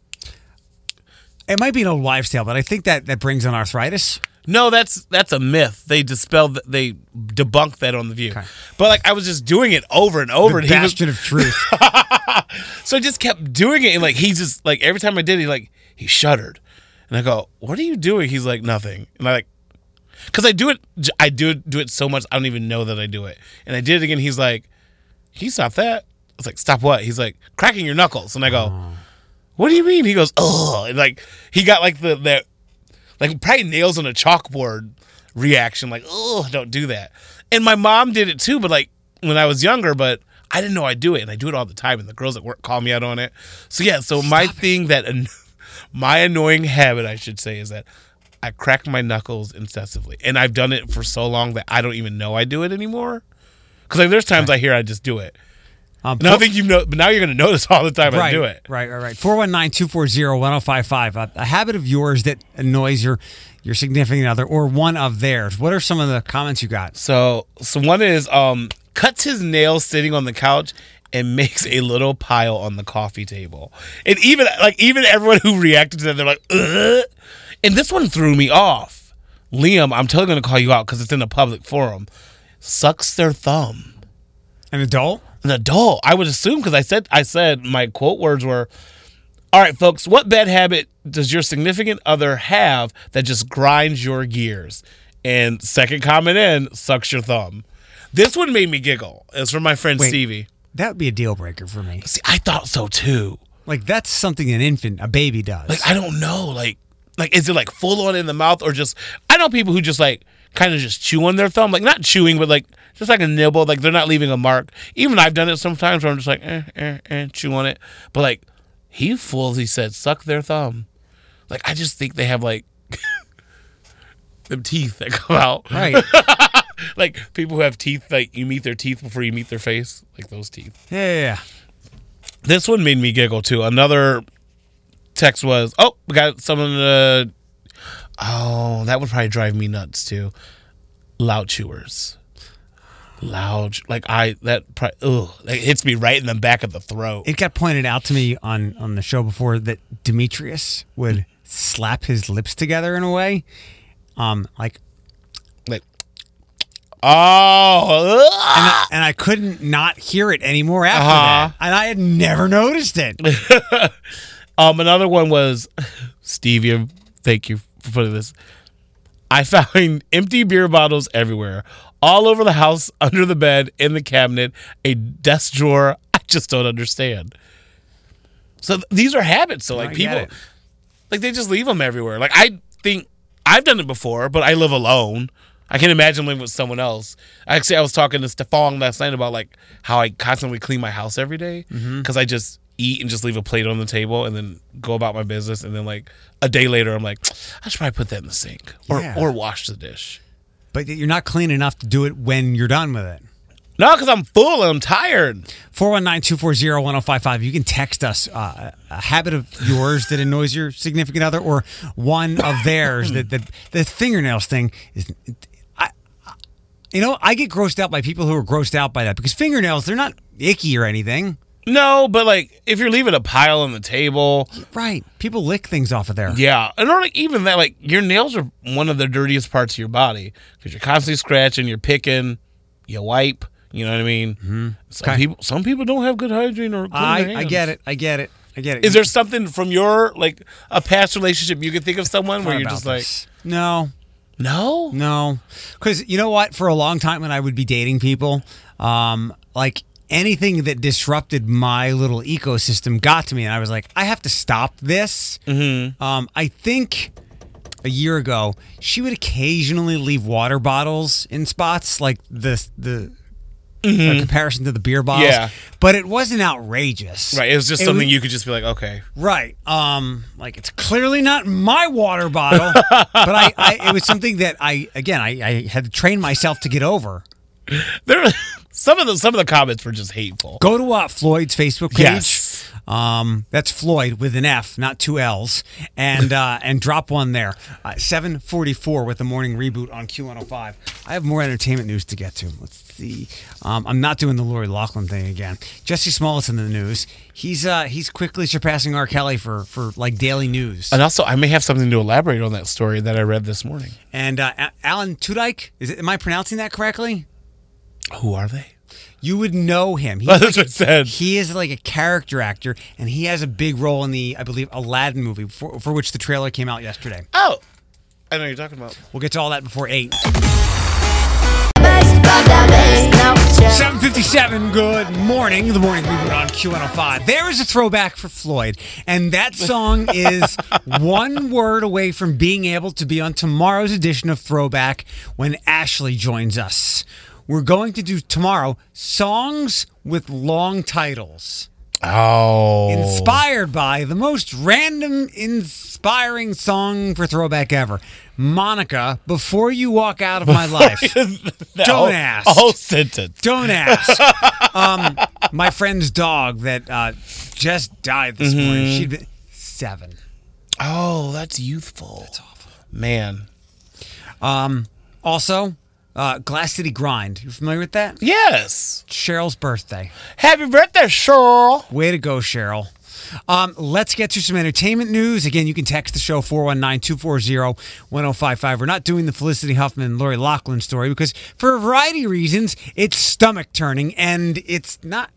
It might be an old wives' tale, but I think that brings on arthritis. No, that's a myth. They debunked that on The View. Okay. But, like, I was just doing it over and over. The and bastion of truth. So I just kept doing it, and, like, he just, like, every time I did it, he shuddered. And I go, what are you doing? He's like, nothing. And I, like, because I do it so much, I don't even know that I do it. And I did it again. He's like, can you stop that? I was like, stop what? He's like, cracking your knuckles. And I go, what do you mean? He goes, oh, and like he got like the like probably nails on a chalkboard reaction, like, oh, don't do that. And my mom did it too, but like when I was younger, but I didn't know I do it, and I do it all the time. And the girls at work call me out on it. So yeah, so my annoying habit, I should say, is that I crack my knuckles incessantly, and I've done it for so long that I don't even know I do it anymore. Because like there's times I hear I just do it. And I don't think but now you're going to notice all the time I do it. Right. 419-240-1055. A habit of yours that annoys your significant other or one of theirs. What are some of the comments you got? So one is cuts his nails sitting on the couch and makes a little pile on the coffee table. And even everyone who reacted to that, they're like, ugh. And this one threw me off. Liam, I'm totally going to call you out because it's in a public forum. Sucks their thumb. An adult? An adult. I would assume, because I said my quote words were, all right, folks, what bad habit does your significant other have that just grinds your gears? And second comment in, sucks your thumb. This one made me giggle. It's from my friend Stevie. That would be a deal breaker for me. See, I thought so too. Like, that's something a baby does. Like, I don't know. Like, is it like full on in the mouth, or just, I know people who just like kind of just chew on their thumb, like not chewing, but like just like a nibble, like they're not leaving a mark. Even I've done it sometimes where I'm just like, chew on it. But like, he said, suck their thumb. Like, I just think they have like them teeth that come out. Right. Like people who have teeth, like you meet their teeth before you meet their face, like those teeth. Yeah. This one made me giggle too. Another text was, we got someone, that would probably drive me nuts too. Loud chewers. That hits me right in the back of the throat. It got pointed out to me on the show before that Demetrius would slap his lips together in a way. Oh, and I couldn't not hear it anymore after that. And I had never noticed it. Another one was, Stevie, thank you for putting this. I found empty beer bottles everywhere, all over the house, under the bed, in the cabinet, a desk drawer. I just don't understand. So these are habits. So like people, like they just leave them everywhere. Like I think I've done it before, but I live alone. I can imagine living with someone else. Actually, I was talking to Stefan last night about like how I constantly clean my house every day because I just eat and just leave a plate on the table and then go about my business. And then like a day later, I'm like, I should probably put that in the sink or wash the dish. But you're not clean enough to do it when you're done with it. No, because I'm full and I'm tired. 419-240-1055. You can text us a habit of yours that annoys your significant other or one of theirs. The fingernails thing is... I get grossed out by people who are grossed out by that because fingernails, they're not icky or anything. No, but like if you're leaving a pile on the table. Right. People lick things off of there. Yeah. And or like even that, like your nails are one of the dirtiest parts of your body because you're constantly scratching, you're picking, you wipe, You know what I mean? Mm-hmm. Okay. Some people don't have good hygiene or clean their I get it. I get it. I get it. Is there something from your like a past relationship you could think of someone where you're just like, no, because you know what? For a long time when I would be dating people, like anything that disrupted my little ecosystem got to me, and I was like, I have to stop this. Mm-hmm. I think a year ago, she would occasionally leave water bottles in spots, like the comparison to the beer bottles. Yeah. But it wasn't outrageous. right? It was just something you could just be like, okay. Right. Like it's clearly not my water bottle, but it was something that I had to train myself to get over. There, some of the comments were just hateful. Go to Floyd's Facebook page. Yes. That's Floyd with an F, not two L's, and drop one there. 7:44 with the morning reboot on Q105. I have more entertainment news to get to. Let's see. I'm not doing the Lori Loughlin thing again. Jesse Smollett's in the news. He's quickly surpassing R. Kelly for like daily news. And also, I may have something to elaborate on that story that I read this morning. And Alan Tudyk, am I pronouncing that correctly? Who are they? You would know him. That's what I said. He is like a character actor, and he has a big role in the, I believe, Aladdin movie, for which the trailer came out yesterday. Oh, I know what you're talking about. We'll get to all that before 8. Now 7:57. Good morning. The morning reboot on Q105. There is a throwback for Floyd, and that song is one word away from being able to be on tomorrow's edition of Throwback when Ashley joins us. We're going to do tomorrow songs with long titles. Oh. Inspired by the most random, inspiring song for Throwback ever. Monica, before you walk out of my life, don't ask. A whole sentence. Don't ask. My friend's dog that just died this morning, she'd been 7. Oh, that's youthful. That's awful. Man. Also, Glass City Grind. You familiar with that? Yes. Cheryl's birthday. Happy birthday, Cheryl. Way to go, Cheryl. Let's get to some entertainment news. Again, you can text the show 419-240-1055. We're not doing the Felicity Huffman, Lori Loughlin story because for a variety of reasons, it's stomach turning and it's not.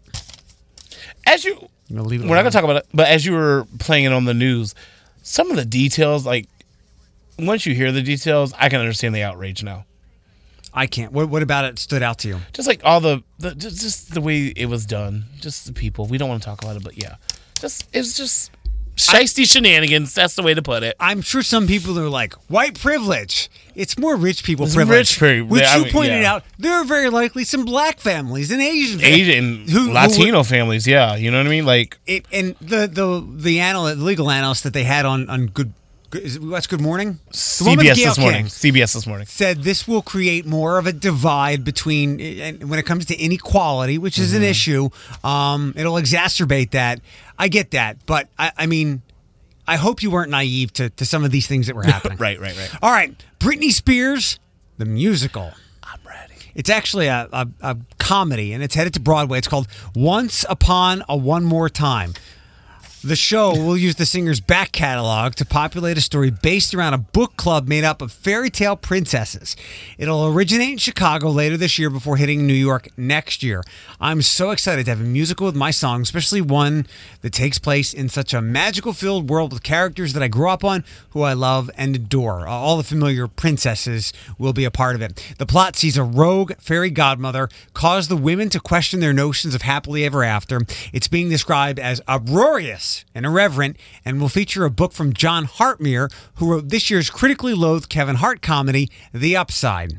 As you, I'm gonna leave it we're not alone. going to talk about it, but as you were playing it on the news, some of the details, like once you hear the details, I can understand the outrage now. I can't. What about it stood out to you? Just like all just the way it was done, just the people. We don't want to talk about it, but yeah, it's just shiesty shenanigans. That's the way to put it. I'm sure some people are like, white privilege. It's more rich people It's privilege. rich privilege. Which I you mean, pointed yeah. out, there are very likely some black families and Asian families. Asian, Latino families, yeah. You know what I mean? Like, And the legal analyst that they had on Good What's Good Morning? The one with CBS Gayle this morning. King CBS this morning. said this will create more of a divide between, and when it comes to inequality, which is an issue, it'll exacerbate that. I get that, but I mean, I hope you weren't naive to some of these things that were happening. Right. All right, Britney Spears, the musical. I'm ready. It's actually a comedy, and it's headed to Broadway. It's called Once Upon a One More Time. The show will use the singer's back catalog to populate a story based around a book club made up of fairy tale princesses. It'll originate in Chicago later this year before hitting New York next year. I'm so excited to have a musical with my song, especially one that takes place in such a magical-filled world with characters that I grew up on, who I love and adore. All the familiar princesses will be a part of it. The plot sees a rogue fairy godmother cause the women to question their notions of happily ever after. It's being described as uproarious and irreverent, and will feature a book from John Hartmere, who wrote this year's critically loathed Kevin Hart comedy, The Upside.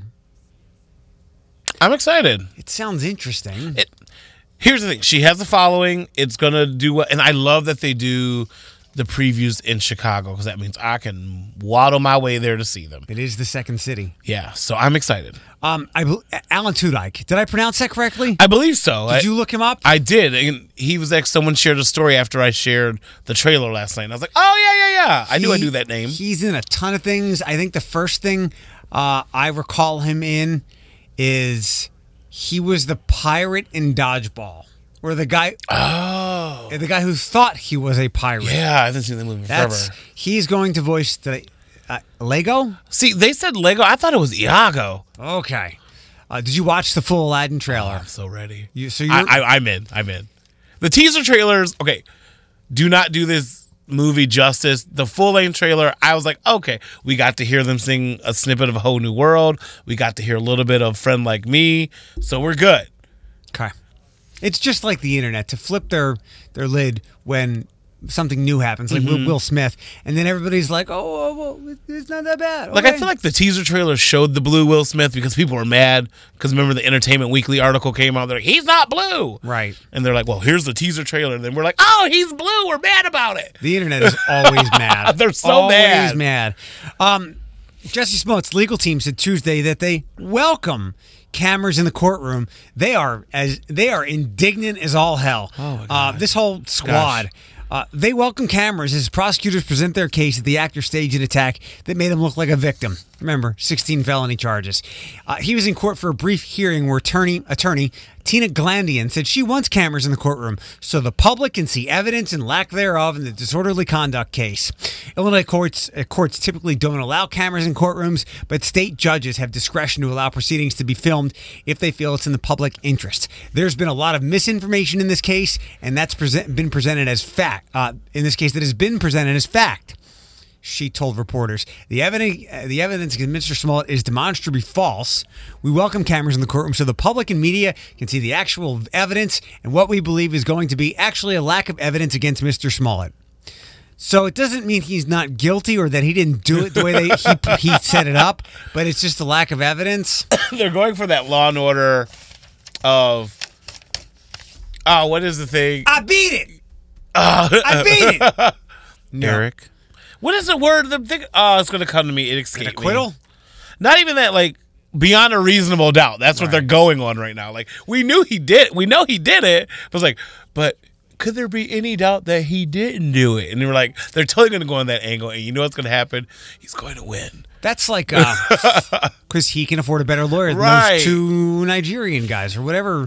I'm excited. It sounds interesting. Here's the thing. She has a following. It's going to do what, and I love that they do the previews in Chicago because that means I can waddle my way there to see them. It is the second city. Yeah, so I'm excited. Alan Tudyk. Did I pronounce that correctly? I believe so. Did you look him up? I did. And he was like, someone shared a story after I shared the trailer last night. And I was like, oh, yeah. I knew that name. He's in a ton of things. I think the first thing I recall him in is he was the pirate in Dodgeball. Or the guy who thought he was a pirate. Yeah, I haven't seen that movie forever. He's going to voice the Lego? See, they said Lego. I thought it was Iago. Okay. Did you watch the full Aladdin trailer? I'm so ready. I'm in. The teaser trailers, okay, do not do this movie justice. The full-length trailer, I was like, okay, we got to hear them sing a snippet of A Whole New World. We got to hear a little bit of Friend Like Me, so we're good. Okay. It's just like the internet, to flip their lid when something new happens, like Will Smith, and then everybody's like, oh, it's not that bad. Like, I feel like the teaser trailer showed the blue Will Smith because people were mad. Because remember, the Entertainment Weekly article came out. They're like, he's not blue. Right. And they're like, well, here's the teaser trailer. And then we're like, oh, he's blue. We're mad about it. The internet is always mad. They're so always mad. Jesse Smollett's legal team said Tuesday that they welcome cameras in the courtroom. They are indignant as all hell. Oh my God. This whole squad. They welcome cameras as prosecutors present their case that the actor staged an attack that made him look like a victim. Remember, 16 felony charges. He was in court for a brief hearing where attorney Tina Glandian said she wants cameras in the courtroom so the public can see evidence and lack thereof in the disorderly conduct case. Illinois courts typically don't allow cameras in courtrooms, but state judges have discretion to allow proceedings to be filmed if they feel it's in the public interest. There's been a lot of misinformation in this case, and that's been presented as fact. In this case, that has been presented as fact. She told reporters, the evidence against Mr. Smollett is demonstrably false. We welcome cameras in the courtroom so the public and media can see the actual evidence and what we believe is going to be actually a lack of evidence against Mr. Smollett. So it doesn't mean he's not guilty or that he didn't do it the way he set it up, but it's just a lack of evidence. They're going for that Law and Order of, what is the thing? I beat it. I beat it. No. Eric. What is the word? It's going to come to me. It escaped me. Acquittal? Not even that, like, beyond a reasonable doubt. That's what they're going on right now. Like, we know he did it. But it's like, but could there be any doubt that he didn't do it? And they were like, they're totally going to go on that angle. And you know what's going to happen? He's going to win. That's like, because he can afford a better lawyer than those two Nigerian guys or whatever.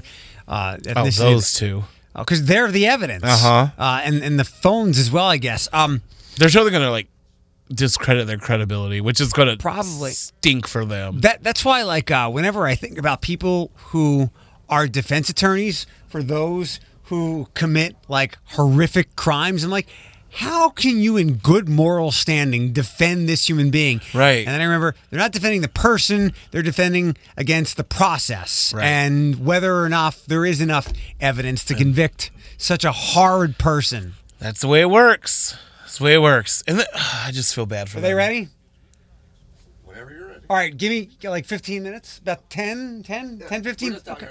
Those two. Because they're the evidence. And the phones as well, I guess. They're totally going to, like, discredit their credibility, which is going to probably stink for them. That's why, like, whenever I think about people who are defense attorneys for those who commit, like, horrific crimes, I'm like, how can you in good moral standing defend this human being? Right. And then I remember they're not defending the person, they're defending against the process and whether or not there is enough evidence to convict such a hard person. That's the way it works. That's the way it works. And I just feel bad for them. Are they ready? Whenever you're ready. All right, give me like 15 minutes. About 10, 15? Okay.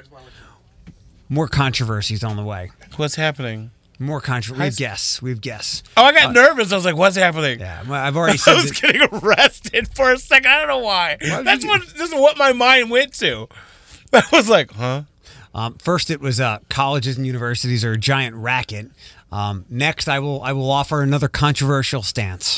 More controversies on the way. What's happening? More controversy. We have guests. Oh, I got nervous. I was like, what's happening? Yeah, I've already said I was getting arrested for a second. I don't know why. This is what my mind went to. I was like, huh? First, it was colleges and universities are a giant racket. Next, I will offer another controversial stance.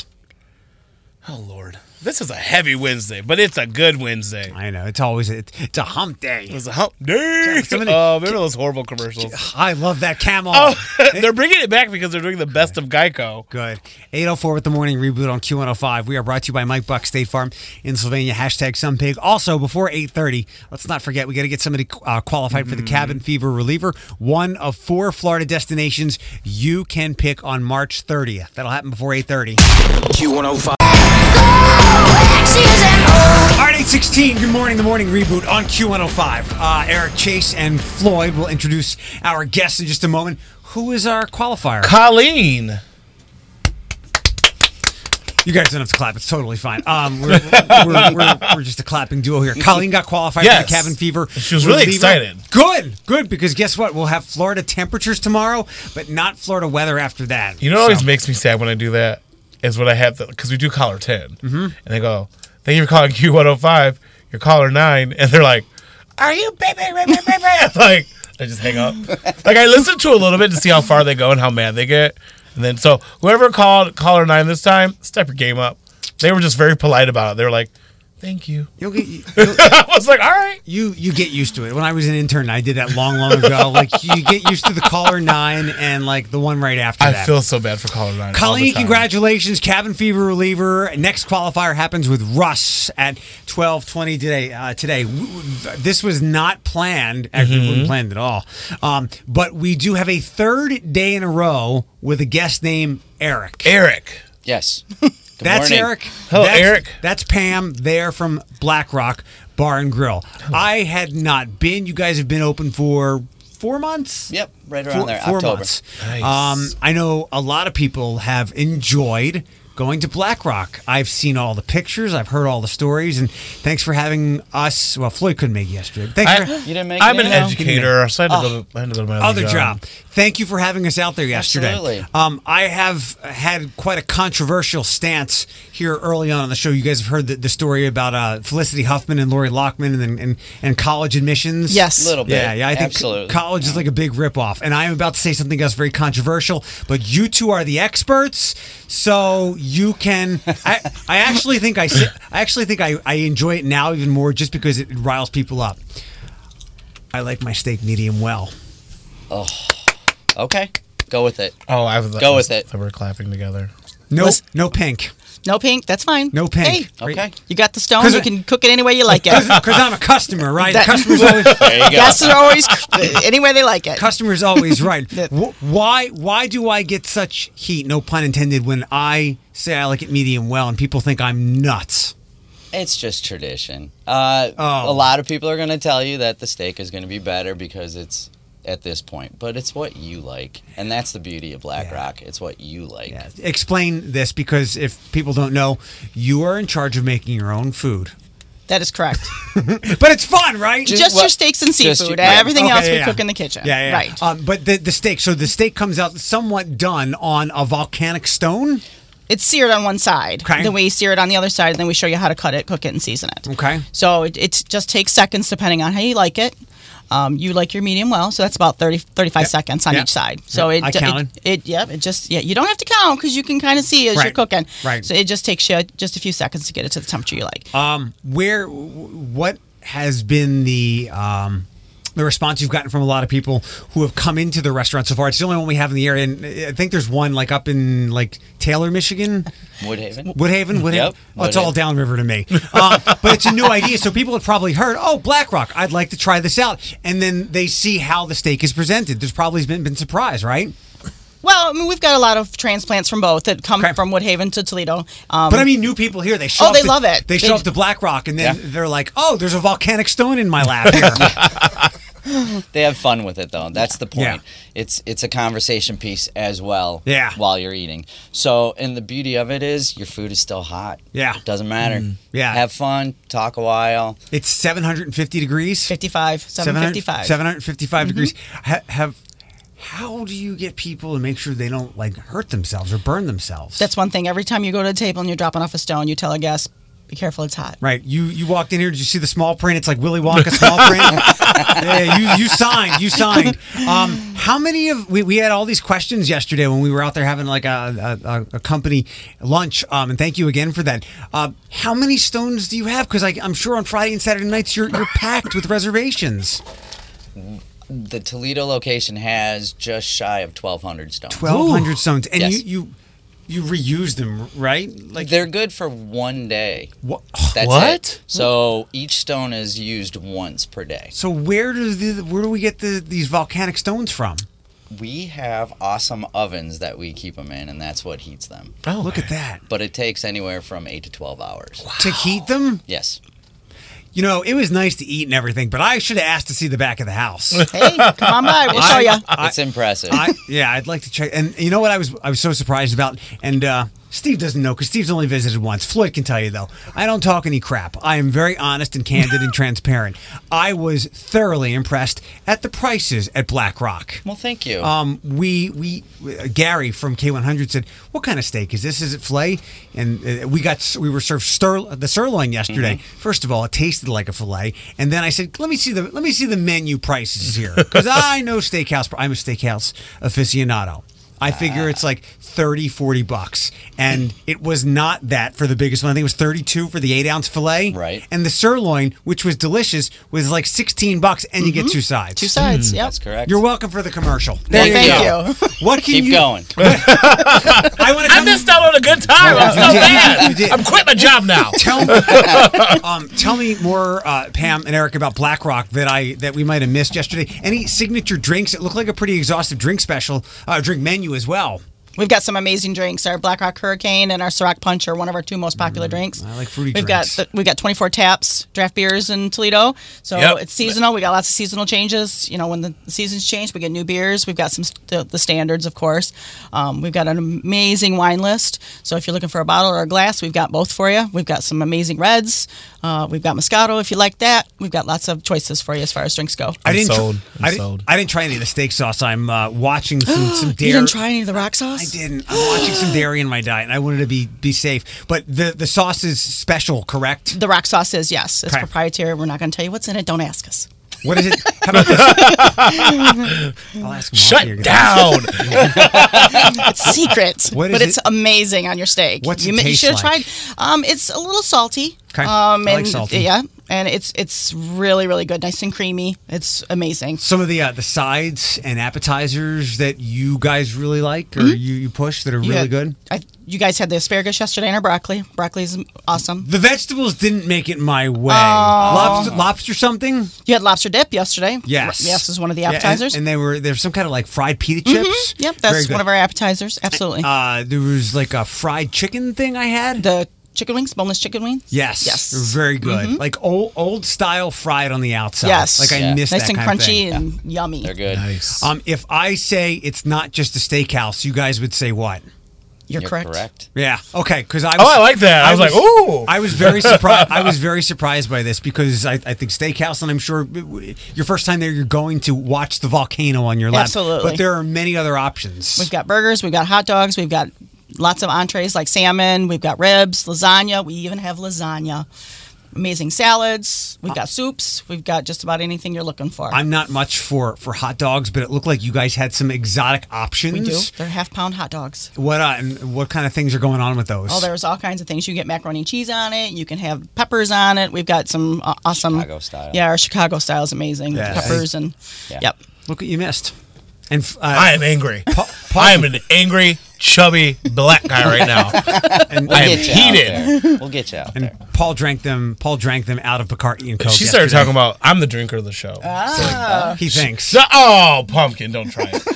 Oh, Lord. This is a heavy Wednesday, but it's a good Wednesday. I know. It's always it's a hump day. It's a hump day. Remember those horrible commercials? I love that camel. Oh, they're bringing it back because they're doing the best of Geico. Good. 8:04 with the morning reboot on Q105. We are brought to you by Mike Buck State Farm in Sylvania. #SunPig. Also, before 8:30, let's not forget, we got to get somebody qualified for the Cabin Fever Reliever. One of 4 Florida destinations you can pick on March 30th. That'll happen before 8:30. Q105. All right, 8:16. Good morning. The morning reboot on Q105. Eric Chase and Floyd will introduce our guests in just a moment. Who is our qualifier? Colleen. You guys don't have to clap. It's totally fine. We're just a clapping duo here. Colleen got qualified for the Cabin Fever. She was really excited. Good, because guess what? We'll have Florida temperatures tomorrow, but not Florida weather after that. You know what always makes me sad when I do that? Is when I have because we do caller 10, and they go, "Thank you for calling Q105. You're caller 9," and they're like, "Are you baby?" Like I just hang up. Like I listen to a little bit to see how far they go and how mad they get, and then so whoever called caller 9 this time, step your game up. They were just very polite about it. They were like, Thank you. You'll get I was like, all right. you get used to it. When I was an intern, I did that long ago. Like you get used to the caller 9 and like the one right after I that. feel so bad for caller 9. all the Colleen, time. congratulations, cabin fever reliever. Next qualifier happens with Russ at 12:20 today. This was not planned. Actually, it wasn't planned at all. But we do have a third day in a row with a guest named Eric. Eric. Yes. Good That's morning. Eric. Hello, That's- Eric. That's Pam. They're from Black Rock Bar and Grill. I had not been. You guys have been open for 4 months? Yep, right around there. 4 October. months. Nice. I know a lot of people have enjoyed going to Black Rock. I've seen all the pictures. I've heard all the stories. And thanks for having us. Well, Floyd couldn't make it yesterday. Thanks for You didn't make I'm it an in, no? educator, so I had to go to my other job. Thank you for having us out there yesterday. Absolutely. I have had quite a controversial stance here early on in the show. You guys have heard the story about Felicity Huffman and Lori Lockman and college admissions. Yes. A little bit. Yeah, I think Absolutely. college is like a big ripoff. And I am about to say something else very controversial, but you two are the experts, so you can. I actually think I enjoy it now even more just because it riles people up. I like my steak medium well. Okay, go with it. Oh, I was Go with it. So we're clapping together. No pink. No pink. That's fine. No pink. Hey, Okay. you got the stone. 'Cause You can cook it any way you like it. Because I'm a customer, right? That- Customers always. There you go. Guests are always any way they like it. Customer's always right. Why do I get such heat, no pun intended, when I say I like it medium well and people think I'm nuts? It's just tradition. A lot of people are going to tell you that the steak is going to be better because it's at this point, but it's what you like, and that's the beauty of Black Rock. It's what you like. Yeah. Explain this, because if people don't know, you are in charge of making your own food. That is correct. But it's fun, right? Just what- your steaks and just seafood. your- Everything Okay, else we yeah. cook in the kitchen. Yeah. Right. But the steak, so the steak comes out somewhat done on a volcanic stone. It's seared on one side. Okay. Then we sear it on the other side, and then we show you how to cut it, cook it, and season it. Okay. So it just takes seconds depending on how you like it. You like your medium well, so that's about 35 seconds on Yeah. each side. So Yeah. I counted. You don't have to count because you can kind of see as you're Right. cooking. Right. So it just takes you just a few seconds to get it to the temperature you like. What has been the response you've gotten from a lot of people who have come into the restaurant so far? It's the only one we have in the area, and I think there's one like up in like Taylor, Michigan. Woodhaven. Woodhaven. Yep, Oh, it's all Woodhaven. downriver to me. But it's a new idea, so people have probably heard, "Oh, Black Rock, I'd like to try this out," and then they see how the steak is presented. There's probably been surprise, right? Well, I mean, we've got a lot of transplants from both that come Okay. from Woodhaven to Toledo. But I mean, new people here, they show Oh, up they to- love it. They show They- up to Black Rock, and then Yeah. they're like, "Oh, there's a volcanic stone in my lap here." They have fun with it, though. That's the point. Yeah. It's a conversation piece as well. Yeah. While you're eating. So, and the beauty of it is your food is still hot. Yeah. Doesn't matter. Yeah. Have fun. Talk a while. It's 750 degrees. 755. 755 degrees. How do you get people to make sure they don't like hurt themselves or burn themselves? That's one thing. Every time you go to a table and you're dropping off a stone, you tell a guest, be careful, it's hot. right. You walked in here. Did you see the small print? It's like Willy Wonka small print. Yeah, you signed. You signed. How many of we had all these questions yesterday when we were out there having like a company lunch. And thank you again for that. How many stones do you have? Because I'm sure on Friday and Saturday nights you're packed with reservations. The Toledo location has just shy of 1,200 stones. 1,200 stones, and Yes. you reuse them, right? Like They're good for one day. what? That's What? it. So each stone is used once per day. So where do we get these volcanic stones from? We have awesome ovens that we keep them in, and that's what heats them. Oh, Look at that. But it takes anywhere from 8 to 12 hours. To heat them? Yes. You know, it was nice to eat and everything, but I should have asked to see the back of the house. Hey, come on by. We'll show you. It's impressive. I'd like to check. And you know what I was so surprised about? And Steve doesn't know because Steve's only visited once. Floyd can tell you, though. I don't talk any crap. I am very honest and candid and transparent. I was thoroughly impressed at the prices at Black Rock. Well, thank you. We Gary from K100 said, "What kind of steak is this? Is it fillet?" And we were served the sirloin yesterday. Mm-hmm. First of all, it tasted like a fillet, and then I said, "Let me see the menu prices here," because I know steakhouse. I'm a steakhouse aficionado. I figure it's like 30, 40 bucks. And it was not that for the biggest one. I think it was 32 for the 8-ounce filet. Right. And the sirloin, which was delicious, was like 16 bucks and you get two sides. Two sides. Yep. That's correct. You're welcome for the commercial. Thank go. What can Keep you going. I want to I missed out on a good time. I'm so You mad. did. I'm quitting my job now. Tell me more, Pam and Eric, about Black Rock that we might have missed yesterday. Any signature drinks? It looked like a pretty exhaustive drink menu as well. We've got some amazing drinks. Our Black Rock Hurricane and our Ciroc Punch are one of our two most popular drinks. I like fruity we've drinks. We've got 24 taps, draft beers in Toledo. So Yep. it's seasonal. We got lots of seasonal changes. You know, when the seasons change, we get new beers. We've got some the standards, of course. We've got an amazing wine list. So if you're looking for a bottle or a glass, we've got both for you. We've got some amazing reds. We've got Moscato if you like that. We've got lots of choices for you as far as drinks go. I didn't sold. I didn't try any of the steak sauce. I'm watching some dairy. You didn't try any of the rock sauce? I didn't. I'm watching some dairy in my diet, and I wanted to be safe. But the sauce is special, correct? The rock sauce is, yes. It's Okay. proprietary. We're not going to tell you what's in it. Don't ask us. What is it? How about this? I'll ask him off here. Shut down. It's secret, What is but it's it? amazing on your steak. What's it you taste should have like? tried. It's a little salty. Okay. I like and, salty. Yeah, and it's really, really good. Nice and creamy. It's amazing. Some of the sides and appetizers that you guys really like, or you push that are really good. You guys had the asparagus yesterday and our broccoli. Broccoli's awesome. The vegetables didn't make it my way. Oh. Lobster something? You had lobster dip yesterday. Yes. Yes, is one of the Yeah, appetizers. and there's some kind of like fried pita chips. Yep, Very that's good. one of our appetizers. Absolutely. There was like a fried chicken thing I had. The chicken wings, boneless chicken wings. Yes. Yes. They're very good. Like old style fried on the outside. Yes. Like I Yeah. miss Nice that and kind of crunchy thing. and yummy. They're good. Nice. If I say it's not just a steakhouse, you guys would say what? You're correct. Yeah. Okay. Because I like that. I was like, ooh. I was very surprised. I was very surprised by this because I think steakhouse, and I'm sure your first time there, you're going to watch the volcano on your lap. Absolutely. But there are many other options. We've got burgers, we've got hot dogs, we've got lots of entrees like salmon, we've got ribs, lasagna. We even have lasagna. Amazing salads. We've got soups. We've got just about anything you're looking for. I'm not much for hot dogs, but it looked like you guys had some exotic options. We do. They're half-pound hot dogs. What kind of things are going on with those? Oh, there's all kinds of things. You get macaroni and cheese on it. You can have peppers on it. We've got some awesome Chicago style. Yeah, our Chicago style is amazing. Yeah. Peppers and Yeah. yep. Look what you missed. And I am angry. I am an angry, chubby black guy right now. and, I am Get you out heated. there. We'll get you out there. and Paul drank them out of Bacardi and Coke. She started yesterday. talking about I'm the drinker of the show. He thinks. So- oh, pumpkin! Don't try it.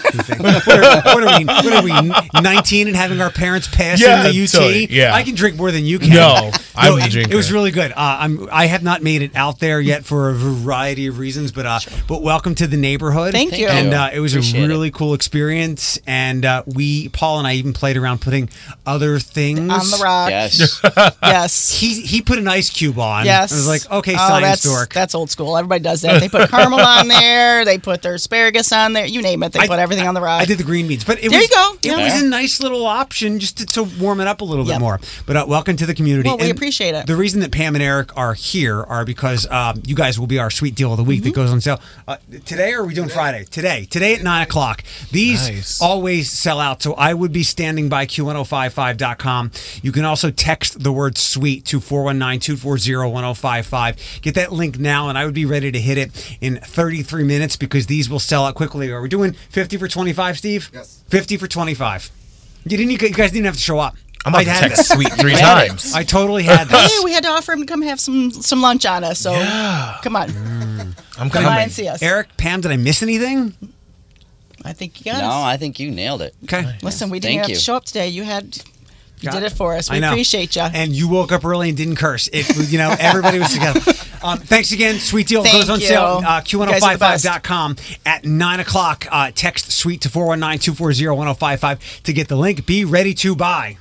What are we 19 and having our parents pass Yeah, in the UT? totally, yeah. I can drink more than you can. No, I'm the it drinker. was really good. I have not made it out there yet for a variety of reasons, but welcome to the neighborhood. Thank you. And it was Appreciate a really cool experience. And Paul and I even played around putting other things On the rock. Yes. Yes. He put an ice cube on. Yes. I was like, okay, Oh, science that's, dork. That's old school. Everybody does that. They put caramel on there. They put their asparagus on there. You name it. They put everything on the rock. I did the green beans, but it There was, you go. It Yeah. was a nice little option just to warm it up a little bit Yep. more. But welcome to the community. Well, we And appreciate it. The reason that Pam and Eric are here are because you guys will be our sweet deal of the week Mm-hmm. that goes on sale today. Or are we doing Friday? Today at 9:00. These Nice. always sell out, so I would be standing by Q1055.com. You can also text the word "sweet" to 419-240-1055. Get that link now, and I would be ready to hit it in 33 minutes because these will sell out quickly. Are we doing 50 for 25, Steve? Yes. 50 for 25. You guys didn't have to show up. I'm about to I had text this. sweet 3 times. I totally had Hey, this. we had to offer him to come have some lunch on us. So come on, I'm come coming. by and see us. Eric, Pam, did I miss anything? I think you got No, us. I think you nailed it. Okay. Listen, we didn't Thank have you. to show up today. You Got did it. it for us. We I know. appreciate you. And you woke up early and didn't curse. Everybody was together. Thanks again. Sweet deal Thank goes on you. sale. You guys are the best. Q1055.com at 9:00. Text sweet to 419-240-1055 to get the link. Be ready to buy.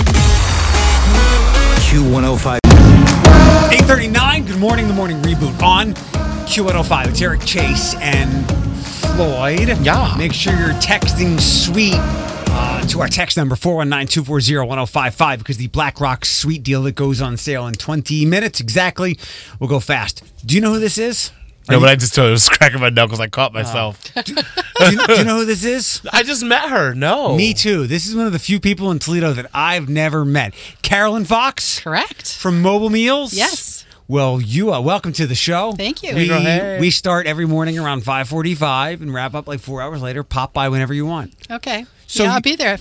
Q105. 8:39. Good morning. The morning reboot on Q105. It's Eric Chase and Floyd. Yeah. Make sure you're texting sweet to our text number 419-240-1055 because the Black Rock sweet deal that goes on sale in 20 minutes exactly will go fast. Do you know who this is? No, but I just told you I was cracking my knuckles. I caught myself. Do you know who this is? I just met her. No. Me too. This is one of the few people in Toledo that I've never met. Carolyn Fox Correct. from Mobile Meals. Yes. Well, you welcome to the show. Thank you. We start every morning around 5:45 and wrap up like 4 hours later. Pop by whenever you want. Okay. So I'll be there at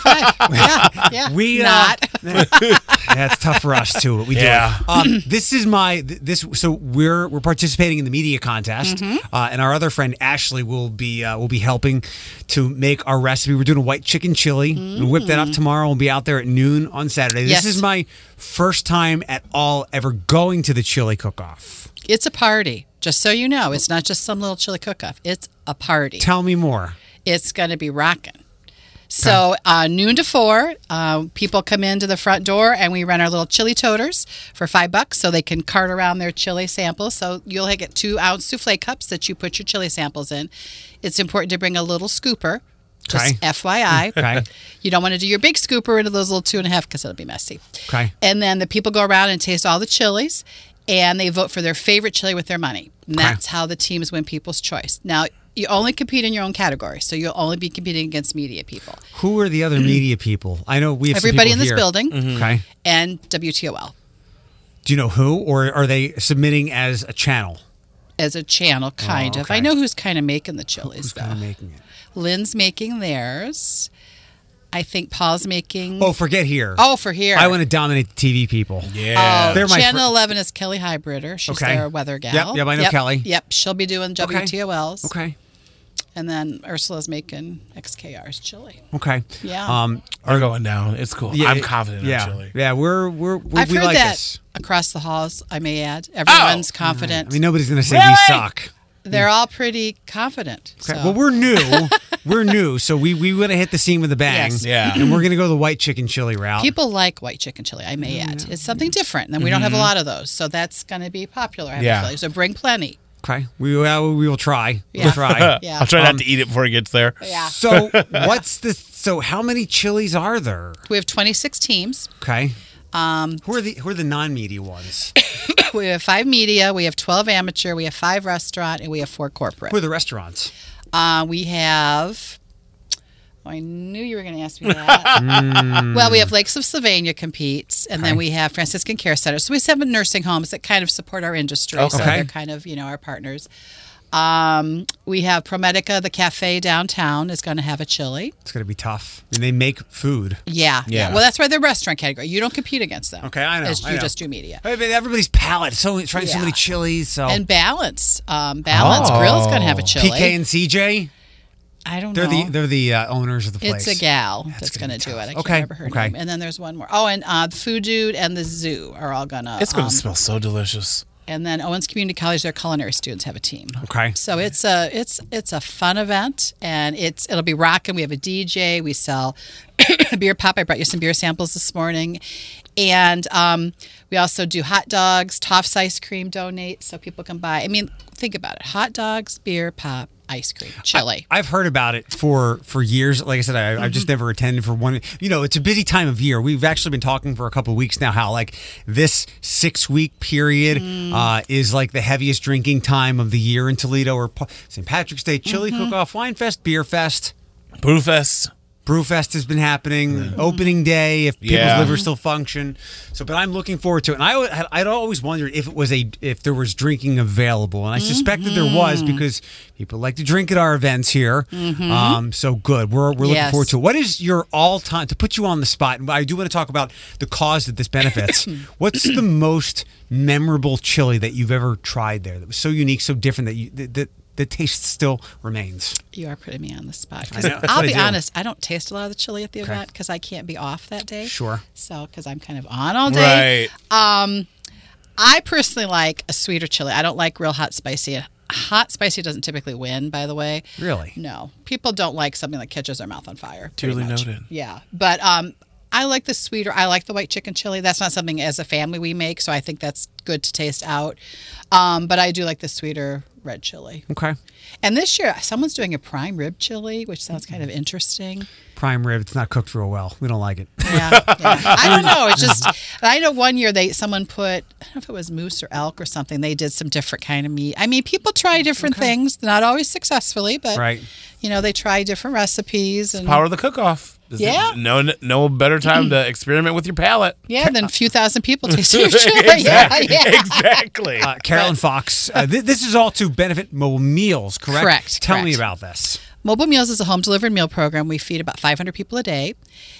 5:45. yeah. We Not. That's tough for us too. But we Yeah. do. This is So we're participating in the media contest, and our other friend Ashley will be helping to make our recipe. We're doing a white chicken chili. We'll whip that up tomorrow. We'll be out there at noon on Saturday. Yes. This is my first time at all ever going to the chili cook-off. It's a party. Just so you know, it's not just some little chili cook-off. It's a party. Tell me more. It's going to be rocking. So noon to 4, people come into the front door and we run our little chili toters for $5 so they can cart around their chili samples. So you'll get 2-ounce souffle cups that you put your chili samples in. It's important to bring a little scooper. Just FYI. Okay. You don't want to do your big scooper into those little 2.5 because it'll be messy. Okay. And then the people go around and taste all the chilies and they vote for their favorite chili with their money. And that's how the teams win People's Choice. Now, you only compete in your own category, so you'll only be competing against media people. Who are the other media people? I know we have some Everybody people in this here. building Okay. and WTOL Do you know who, or are they submitting as a channel? as a channel, kind of. okay. I know who's kind of making the chilies, Who's though. kind of making it? Lynn's making theirs. I think Paul's making... Oh, forget here. Oh, for here. I want to dominate the TV people. Yeah. Oh, They're my Channel 11 is Kelly Hybrider. She's Okay. their weather gal. Yep, I know Kelly. Yep, she'll be doing WTOLs. Okay. And then Ursula's making XKR's chili. Okay. Yeah. We're going down. It's cool. I'm confident yeah. in chili. Yeah, we I've we heard like that this. across the halls, I may add. Everyone's confident. I mean, nobody's going to say Really? we suck. They're all pretty confident. Okay. So. Well, we're new. We're new, so we want to hit the scene with a bang. Yes. Yeah. And we're going to go the white chicken chili route. People like white chicken chili, I may add. It's something different, and we don't have a lot of those. So that's going to be popular, I have Yeah. a feeling. So bring plenty. Okay. We will try. Yeah. We'll try. Yeah. I'll try not to eat it before it gets there. Yeah. So so how many chilies are there? We have 26 teams. Okay. Who are the non-media ones? We have 5 media, we have 12 amateur, we have 5 restaurant, and we have 4 corporate. Who are the restaurants? We have... Oh, I knew you were going to ask me that. Well, we have Lakes of Sylvania competes, and then we have Franciscan Care Centers. So we have 7 nursing homes that kind of support our industry. So Okay. they're kind of, our partners. We have ProMedica, the cafe downtown, is going to have a chili. It's going to be tough. And they make food. Yeah. Yeah. Well, that's why they're restaurant category. You don't compete against them. Okay, I know. As I you know. just do media. I mean, everybody's palate. Trying so Yeah. many chilies. So And Balance. Balance Grill is going to have a chili. PK and CJ. I don't They're know. the owners of the place. It's a gal that's gonna going be to do it. I tough. can't Okay, remember her okay. name. And then there's one more. Oh, and Food Dude and the Zoo are all going to. It's going to smell so delicious. And then Owens Community College, their culinary students have a team. Okay. So it's a fun event, and it'll be rocking. We have a DJ. We sell beer pop. I brought you some beer samples this morning, and we also do hot dogs. Toff's ice cream donate so people can buy. I mean, think about it: hot dogs, beer pop, ice cream, chili. I've heard about it for years. Like I said, I've just never attended for one. It's a busy time of year. We've actually been talking for a couple of weeks now how like this 6-week period is like the heaviest drinking time of the year in Toledo, or St. Patrick's Day, Chili Cook-Off, Wine Fest, Beer Fest. Brewfest. Brewfest has been happening. Opening day, if people's Yeah. livers still function. So, but I'm looking forward to it. And I'd always wondered if there was drinking available, and I suspected there was because people like to drink at our events here. So good. We're looking Yes. forward to it. What is your all-time, to put you on the spot? And I do want to talk about the cause that this benefits. What's the most memorable chili that you've ever tried there that was so unique, so different that the taste still remains? You are putting me on the spot. I know, that's I'll what I be do. honest, I don't taste a lot of the chili at the event because I can't be off that day. Sure. So, because I'm kind of on all day. Right. I personally like a sweeter chili. I don't like real hot spicy. Hot spicy doesn't typically win, by the way. Really? No. People don't like something that catches their mouth on fire. pretty Duly much. noted. Yeah. But I like the sweeter. I like the white chicken chili. That's not something as a family we make, so I think that's good to taste out. But I do like the sweeter red chili. Okay. And this year, someone's doing a prime rib chili, which sounds kind of interesting. Prime rib, it's not cooked real well. We don't like it. Yeah. I don't know. It's just, I know one year someone put, I don't know if it was moose or elk or something. They did some different kind of meat. I mean, people try different things, not always successfully, but they try different recipes. And Power of the cook-off. Yeah. No better time to experiment with your palate. Yeah, than a few thousand people tasting your chili. Exactly. Carolyn Fox, this is all to benefit Mobile Meals, correct? Correct. Tell me about this. Mobile Meals is a home delivered meal program. We feed about 500 people a day.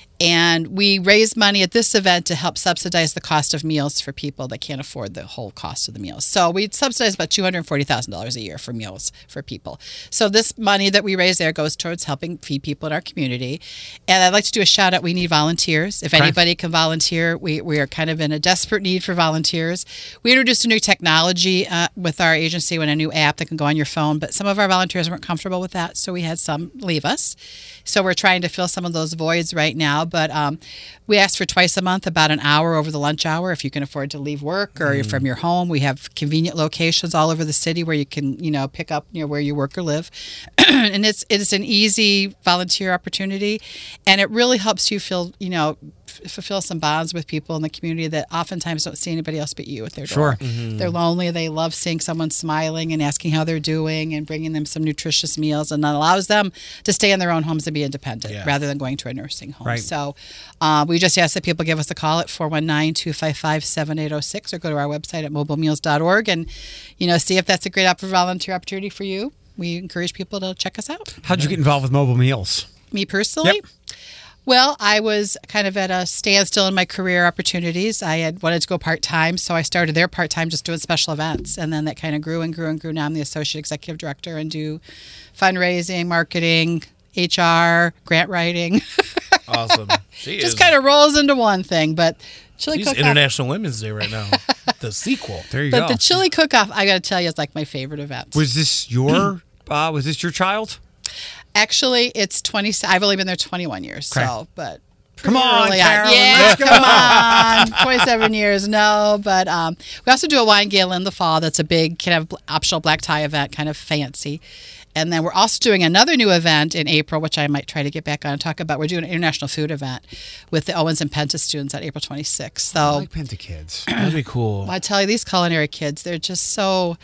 And we raise money at this event to help subsidize the cost of meals for people that can't afford the whole cost of the meals. So we subsidize about $240,000 a year for meals for people. So this money that we raise there goes towards helping feed people in our community. And I'd like to do a shout out. We need volunteers. If anybody can volunteer, we are kind of in a desperate need for volunteers. We introduced a new technology with our agency, a new app that can go on your phone, but some of our volunteers weren't comfortable with that, so we had some leave us. So we're trying to fill some of those voids right now. But we ask for twice a month, about an hour over the lunch hour, if you can afford to leave work or you're from your home. We have convenient locations all over the city where you can, pick up where you work or live. And it's an easy volunteer opportunity, and it really helps you feel, fulfill some bonds with people in the community that oftentimes don't see anybody else but you at their door. They're lonely. They love seeing someone smiling and asking how they're doing and bringing them some nutritious meals, and that allows them to stay in their own homes and be independent rather than going to a nursing home. So we just ask that people give us a call at 419-255-7806 or go to our website at mobilemeals.org and, see if that's a great volunteer opportunity for you. We encourage people to check us out. How'd you get involved with Mobile Meals? Me personally? Yep. Well, I was kind of at a standstill in my career opportunities. I had wanted to go part-time, so I started there part-time just doing special events. And then that kind of grew and grew and grew. Now I'm the associate executive director and do fundraising, marketing, HR, grant writing. Awesome. Just kind of rolls into one thing. But Chili She's Cook-Off. International Women's Day right now. The sequel. There you go. But the Chili Cook-Off, I got to tell you, is like my favorite event. Was this your child? Actually, it's 20. I've only been there 21 years. Okay. So, but come on, early Carolyn, yeah, let's go. come on. 27 years, no. But we also do a wine gala in the fall. That's a big kind of optional black tie event, kind of fancy. And then we're also doing another new event in April, which I might try to get back on and talk about. We're doing an international food event with the Owens and Penta students on April 26th. So I like Penta kids. That'd be cool. Well, I tell you, these culinary kids, they're so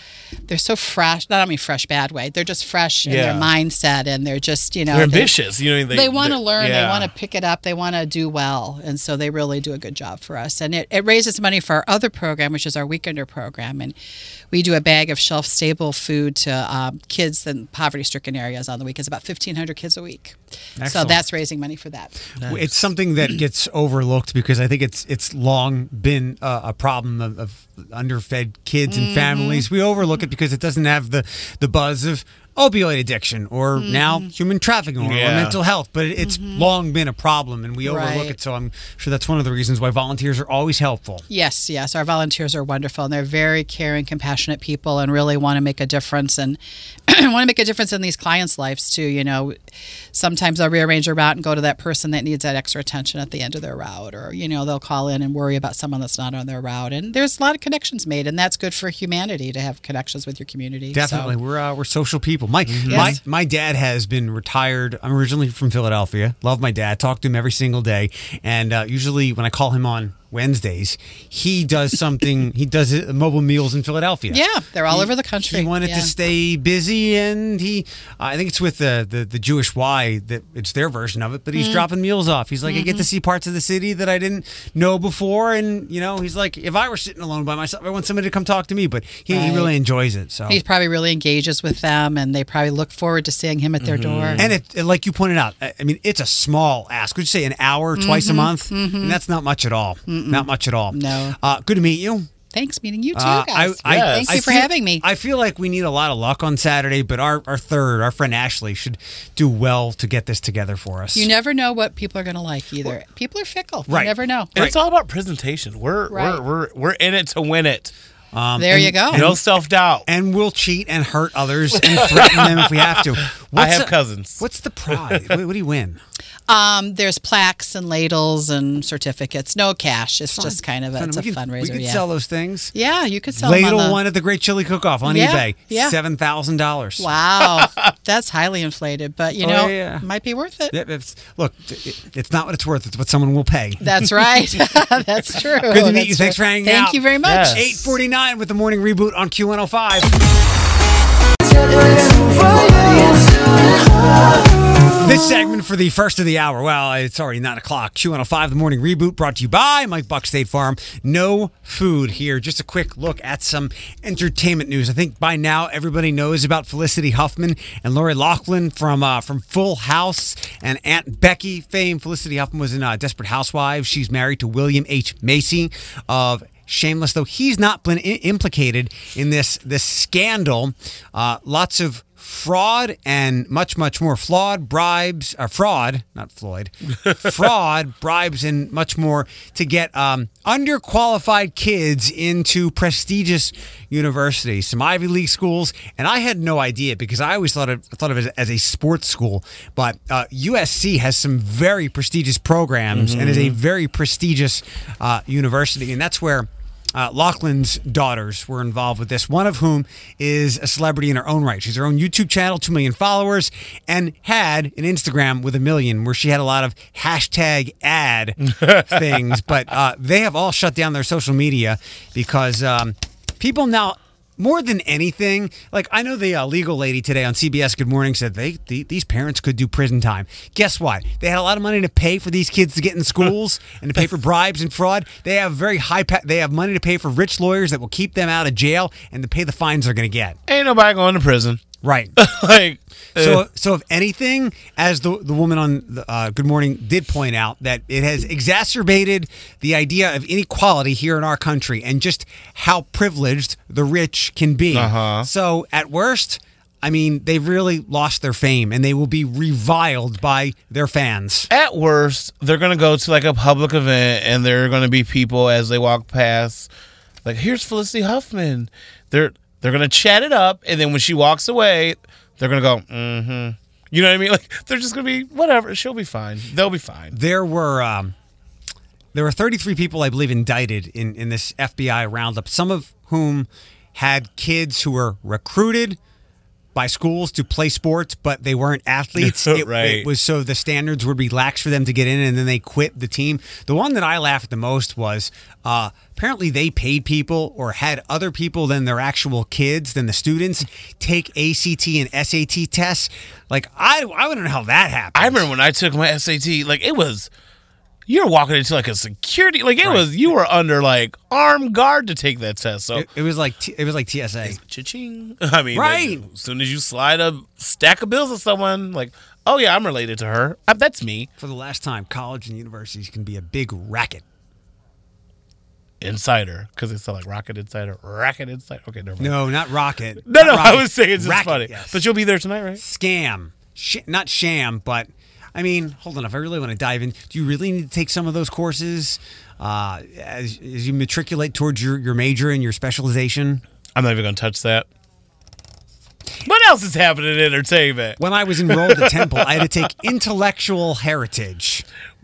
fresh. Not only fresh, bad way. They're just fresh in their mindset, and they're just, they're ambitious. They want to learn. They want to pick it up. They want to do well. And so they really do a good job for us. And it raises money for our other program, which is our Weekender program. And we do a bag of shelf-stable food to kids in poverty-stricken areas on the weekends, about 1,500 kids a week. Excellent. So that's raising money for that. Nice. It's something that gets overlooked because I think it's long been a problem of underfed kids and families. We overlook it because it doesn't have the buzz of opioid addiction or now human trafficking or mental health, but it's long been a problem and we overlook it. So I'm sure that's one of the reasons why volunteers are always helpful. Yes. Our volunteers are wonderful, and they're very caring, compassionate people and really want to make a difference and want to make a difference in these clients' lives too. Sometimes they'll rearrange a route and go to that person that needs that extra attention at the end of their route, or, they'll call in and worry about someone that's not on their route. And there's a lot of connections made, and that's good for humanity to have connections with your community. Definitely. So. We're social people. My dad has been retired. I'm originally from Philadelphia. Love my dad. Talk to him every single day. And usually when I call him on Wednesdays, he does something. He does Mobile Meals in Philadelphia. Yeah, they're all over the country. He wanted to stay busy, and I think it's with the Jewish Y that it's their version of it. But he's dropping meals off. He's like, I get to see parts of the city that I didn't know before, and he's like, if I were sitting alone by myself, I want somebody to come talk to me. But he really enjoys it. So he probably really engages with them, and they probably look forward to seeing him at their door. And it, like you pointed out, I mean, it's a small ask. Would you say an hour twice a month? And that's not much at all. Not much at all. No. Good to meet you. Thanks, meeting you too, guys. Thank you for having me. I feel like we need a lot of luck on Saturday, but our friend Ashley, should do well to get this together for us. You never know what people are going to like either. People are fickle. Right. You never know. And it's all about presentation. We're in it to win it. There you go. No self-doubt. And we'll cheat and hurt others and threaten them if we have to. I have cousins. What's the prize? What do you win? There's plaques and ladles and certificates. No cash. It's just kind of it's a fundraiser. We could sell those things. Yeah, you could sell Ladle them one at the Great Chili Cook-Off on eBay. Yeah. $7,000. Wow, that's highly inflated, but it might be worth it. Yeah, look, it's not what it's worth. It's what someone will pay. That's right. That's true. Good to meet you. Thanks for hanging out. Thank you very much. Yes. 8:49 with the morning reboot on Q105. This segment for the first of the hour. Well, it's already 9 o'clock. Q105, the morning reboot, brought to you by Mike Buck State Farm. No food here. Just a quick look at some entertainment news. I think by now everybody knows about Felicity Huffman and Lori Loughlin from Full House and Aunt Becky fame. Felicity Huffman was in Desperate Housewives. She's married to William H. Macy of Shameless, though he's not been implicated in this scandal. Lots of fraud and much more fraud, bribes, fraud, not Floyd, fraud, bribes, and much more to get underqualified kids into prestigious universities, some Ivy League schools. And I had no idea because I always thought of it as a sports school. But USC has some very prestigious programs and is a very prestigious university, and that's where Loughlin's daughters were involved with this, one of whom is a celebrity in her own right. She's her own YouTube channel, 2 million followers, and had an Instagram with 1 million where she had a lot of hashtag ad things. But they have all shut down their social media because people now, more than anything, like I know the legal lady today on CBS Good Morning said these parents could do prison time. Guess what? They had a lot of money to pay for these kids to get in schools and to pay for bribes and fraud. They have they have money to pay for rich lawyers that will keep them out of jail and to pay the fines they're going to get. Ain't nobody going to prison. Right. Like so if anything, as the woman on the, Good Morning did point out, that it has exacerbated the idea of inequality here in our country and just how privileged the rich can be. So at worst, I mean, they've really lost their fame and they will be reviled by their fans. At worst, they're going to go to like a public event and there are going to be people as they walk past, like, here's Felicity Huffman. They're going to chat it up, and then when she walks away, they're going to go, mm-hmm. You know what I mean? Like, they're just going to be, whatever, she'll be fine. They'll be fine. There were 33 people, I believe, indicted in this FBI roundup, some of whom had kids who were recruited by schools to play sports, but they weren't athletes. It was so the standards would be lax for them to get in, and then they quit the team. The one that I laughed the most was apparently they paid people or had other people than their actual kids, than the students, take ACT and SAT tests. Like, I wouldn't know how that happened. I remember when I took my SAT, like, it was... You were walking into like a security, like it was. You were under like armed guard to take that test. So it was like TSA. Cha-ching. I mean, right. Like, as soon as you slide a stack of bills at someone, like, oh yeah, I'm related to her. That's me. For the last time, college and universities can be a big racket. Insider, because it's like Rocket Insider, Racket Insider. Okay, never mind. No, not Rocket. No, not Rocket. I was saying it's just racket, funny. yes. But you'll be there tonight, right? Scam, not sham, but. I mean, hold on. If I really want to dive in, do you really need to take some of those courses as you matriculate towards your major and your specialization? I'm not even going to touch that. What else is happening in entertainment? When I was enrolled at Temple, I had to take intellectual heritage.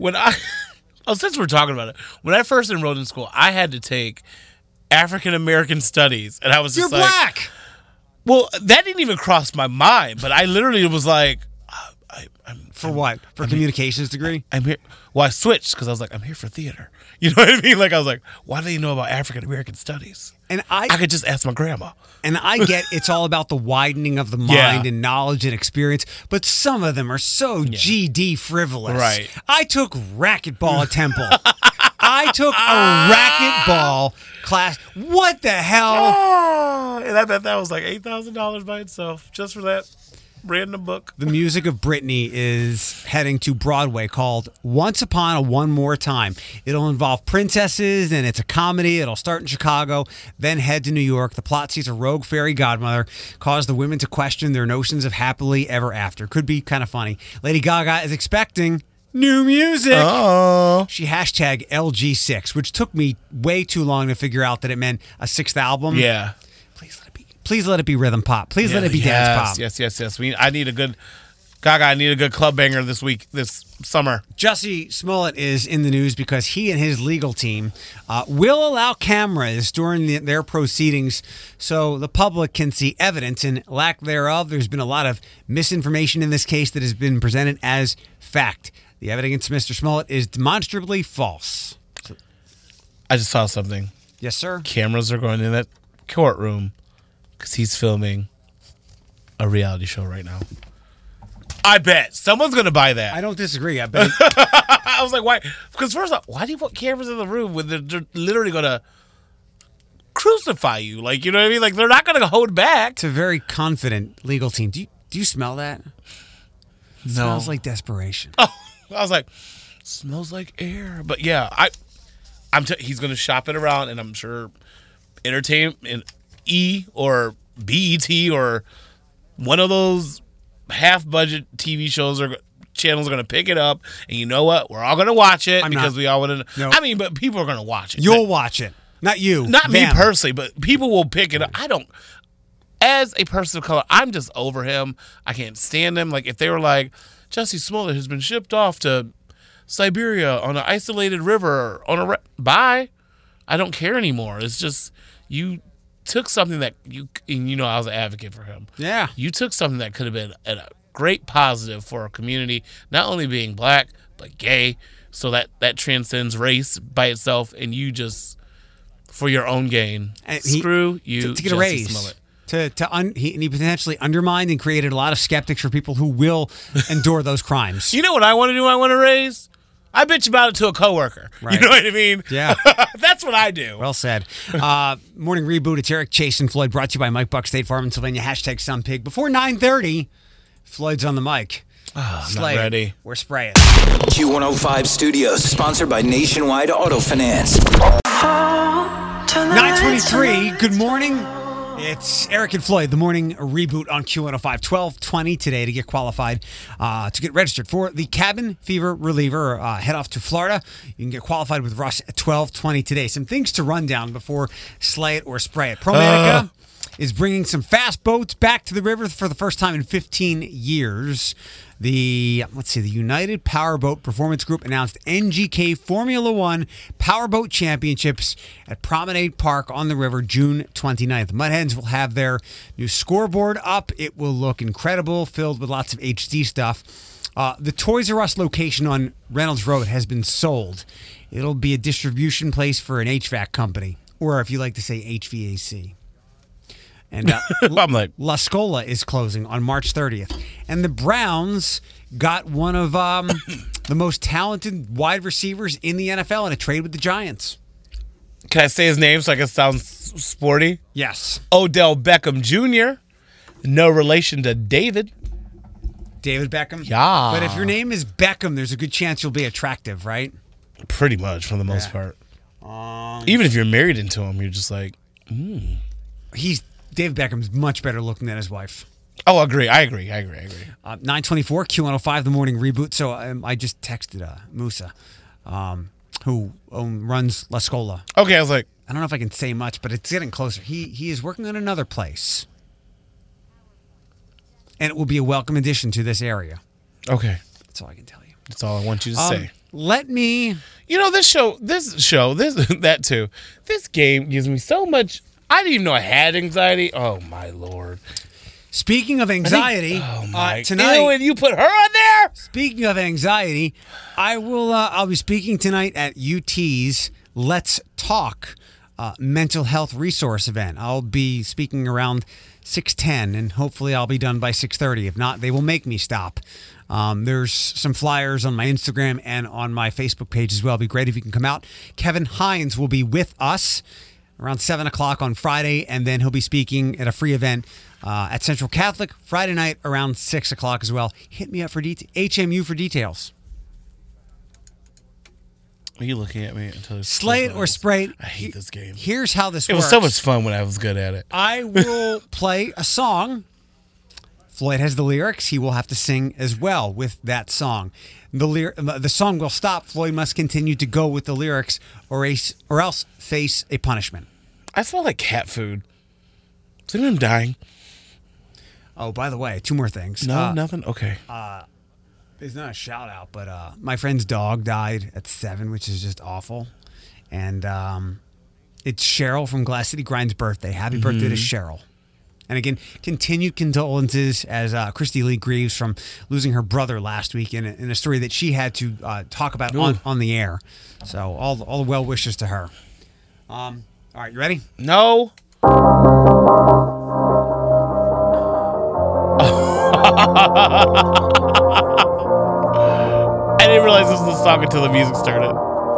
Since we're talking about it, when I first enrolled in school, I had to take African American studies, and I was just You're black. Well, that didn't even cross my mind, but I literally was like. For what? For a communications degree? I'm here. Well, I switched because I was like, I'm here for theater. You know what I mean? Like, I was like, why do you know about African American studies? And I could just ask my grandma. And I get it's all about the widening of the mind and knowledge and experience, but some of them are so GD frivolous. Right. I took racquetball at Temple. I took a racquetball class. What the hell? Oh, and I bet that was like $8,000 by itself just for that. Random book. The music of Britney is heading to Broadway, called Once Upon a One More Time. It'll involve princesses, and it's a comedy. It'll start in Chicago, then head to New York. The plot sees a rogue fairy godmother cause the women to question their notions of happily ever after. Could be kind of funny. Lady Gaga is expecting new music. Oh. She hashtag LG6, which took me way too long to figure out that it meant a sixth album. Yeah. Please let it be rhythm pop. Please let it be dance pop. Yes. I need a good Gaga, I need a good club banger this summer. Jussie Smollett is in the news because he and his legal team will allow cameras during their proceedings so the public can see evidence and lack thereof. There's been a lot of misinformation in this case that has been presented as fact. The evidence against Mr. Smollett is demonstrably false. I just saw something. Yes, sir. Cameras are going in that courtroom because he's filming a reality show right now. I bet someone's going to buy that. I don't disagree. I bet. I was like, why? Because first off, why do you put cameras in the room when they're literally going to crucify you? Like, you know what I mean? Like, they're not going to hold back. It's a very confident legal team. Do you smell that? No. Smells like desperation. Oh, I was like, smells like air. But yeah, he's going to shop it around, and I'm sure Entertainment E or BET or one of those half-budget TV shows or channels are going to pick it up, and you know what? We're all going to watch it we all want to. No. I mean, but people are going to watch it. You'll watch it, not you, not them. me personally, but people will pick it up. I don't. As a person of color, I'm just over him. I can't stand him. Like if they were like, Jussie Smollett has been shipped off to Siberia on an isolated river bye. I don't care anymore. It's just you took something that I was an advocate for him. Yeah. You took something that could have been a great positive for our community, not only being black, but gay, so that transcends race by itself, and you just, for your own gain, screw you, to get a raise. Smollett. He potentially undermined and created a lot of skeptics for people who will endure those crimes. You know what I want to do? I want to raise? I bitch about it to a coworker. Right. You know what I mean? Yeah. That's what I do. Well said. Morning Reboot. It's Eric, Chase, and Floyd, brought to you by Mike Buck, State Farm, Pennsylvania. Hashtag SunPig. Before 9:30, Floyd's on the mic. Oh, I'm not ready. We're spraying. Q105 Studios, sponsored by Nationwide Auto Finance. 9:23. Good morning. It's Eric and Floyd, the morning reboot on Q105. 12:20 today to get qualified, to get registered for the cabin fever reliever. Head off to Florida. You can get qualified with Russ at 12:20 today. Some things to run down before slay it or spray it. ProMedica is bringing some fast boats back to the river for the first time in 15 years. The United Powerboat Performance Group announced NGK Formula One Powerboat Championships at Promenade Park on the river June 29th. Mudhens will have their new scoreboard up. It will look incredible, filled with lots of HD stuff. The Toys R Us location on Reynolds Road has been sold. It'll be a distribution place for an HVAC company, or if you like to say HVAC. And I'm like, La Scola is closing on March 30th. And the Browns got one of the most talented wide receivers in the NFL in a trade with the Giants. Can I say his name so I can sound sporty? Yes. Odell Beckham Jr., no relation to David. David Beckham? Yeah. But if your name is Beckham, there's a good chance you'll be attractive, right? Pretty much, for the most part. Even if you're married into him, you're just like, David Beckham's much better looking than his wife. Oh, I agree. 9:24, Q105, the morning reboot. So I just texted Musa, who runs La Scola. Okay, I was like, I don't know if I can say much, but it's getting closer. He is working on another place. And it will be a welcome addition to this area. Okay. That's all I can tell you. That's all I want you to say. Let me... You know, that too. This game gives me so much... I didn't even know I had anxiety. Oh, my Lord. Speaking of anxiety, tonight... Ew, and you put her on there? Speaking of anxiety, I'll be speaking tonight at UT's Let's Talk mental health resource event. I'll be speaking around 6:10, and hopefully I'll be done by 6:30. If not, they will make me stop. There's some flyers on my Instagram and on my Facebook page as well. It'd be great if you can come out. Kevin Hines will be with us around 7 o'clock on Friday, and then he'll be speaking at a free event at Central Catholic Friday night around 6 o'clock as well. Hit me up for HMU for details. Are you looking at me? Slay it or spray it. I hate this game. Here's how this works. It was so much fun when I was good at it. I will play a song. Floyd has the lyrics. He will have to sing as well with that song. The song will stop. Floyd must continue to go with the lyrics or else face a punishment. I smell like cat food. Is anyone dying? Oh, by the way, 2 more things. No, nothing? Okay. It's not a shout out, but my friend's dog died at 7, which is just awful. And it's Cheryl from Glass City Grind's birthday. Happy birthday to Cheryl. And again, continued condolences as Christy Lee grieves from losing her brother last week in a story that she had to talk about on the air. So all the well wishes to her. All right, you ready? No. I didn't realize this was the song until the music started.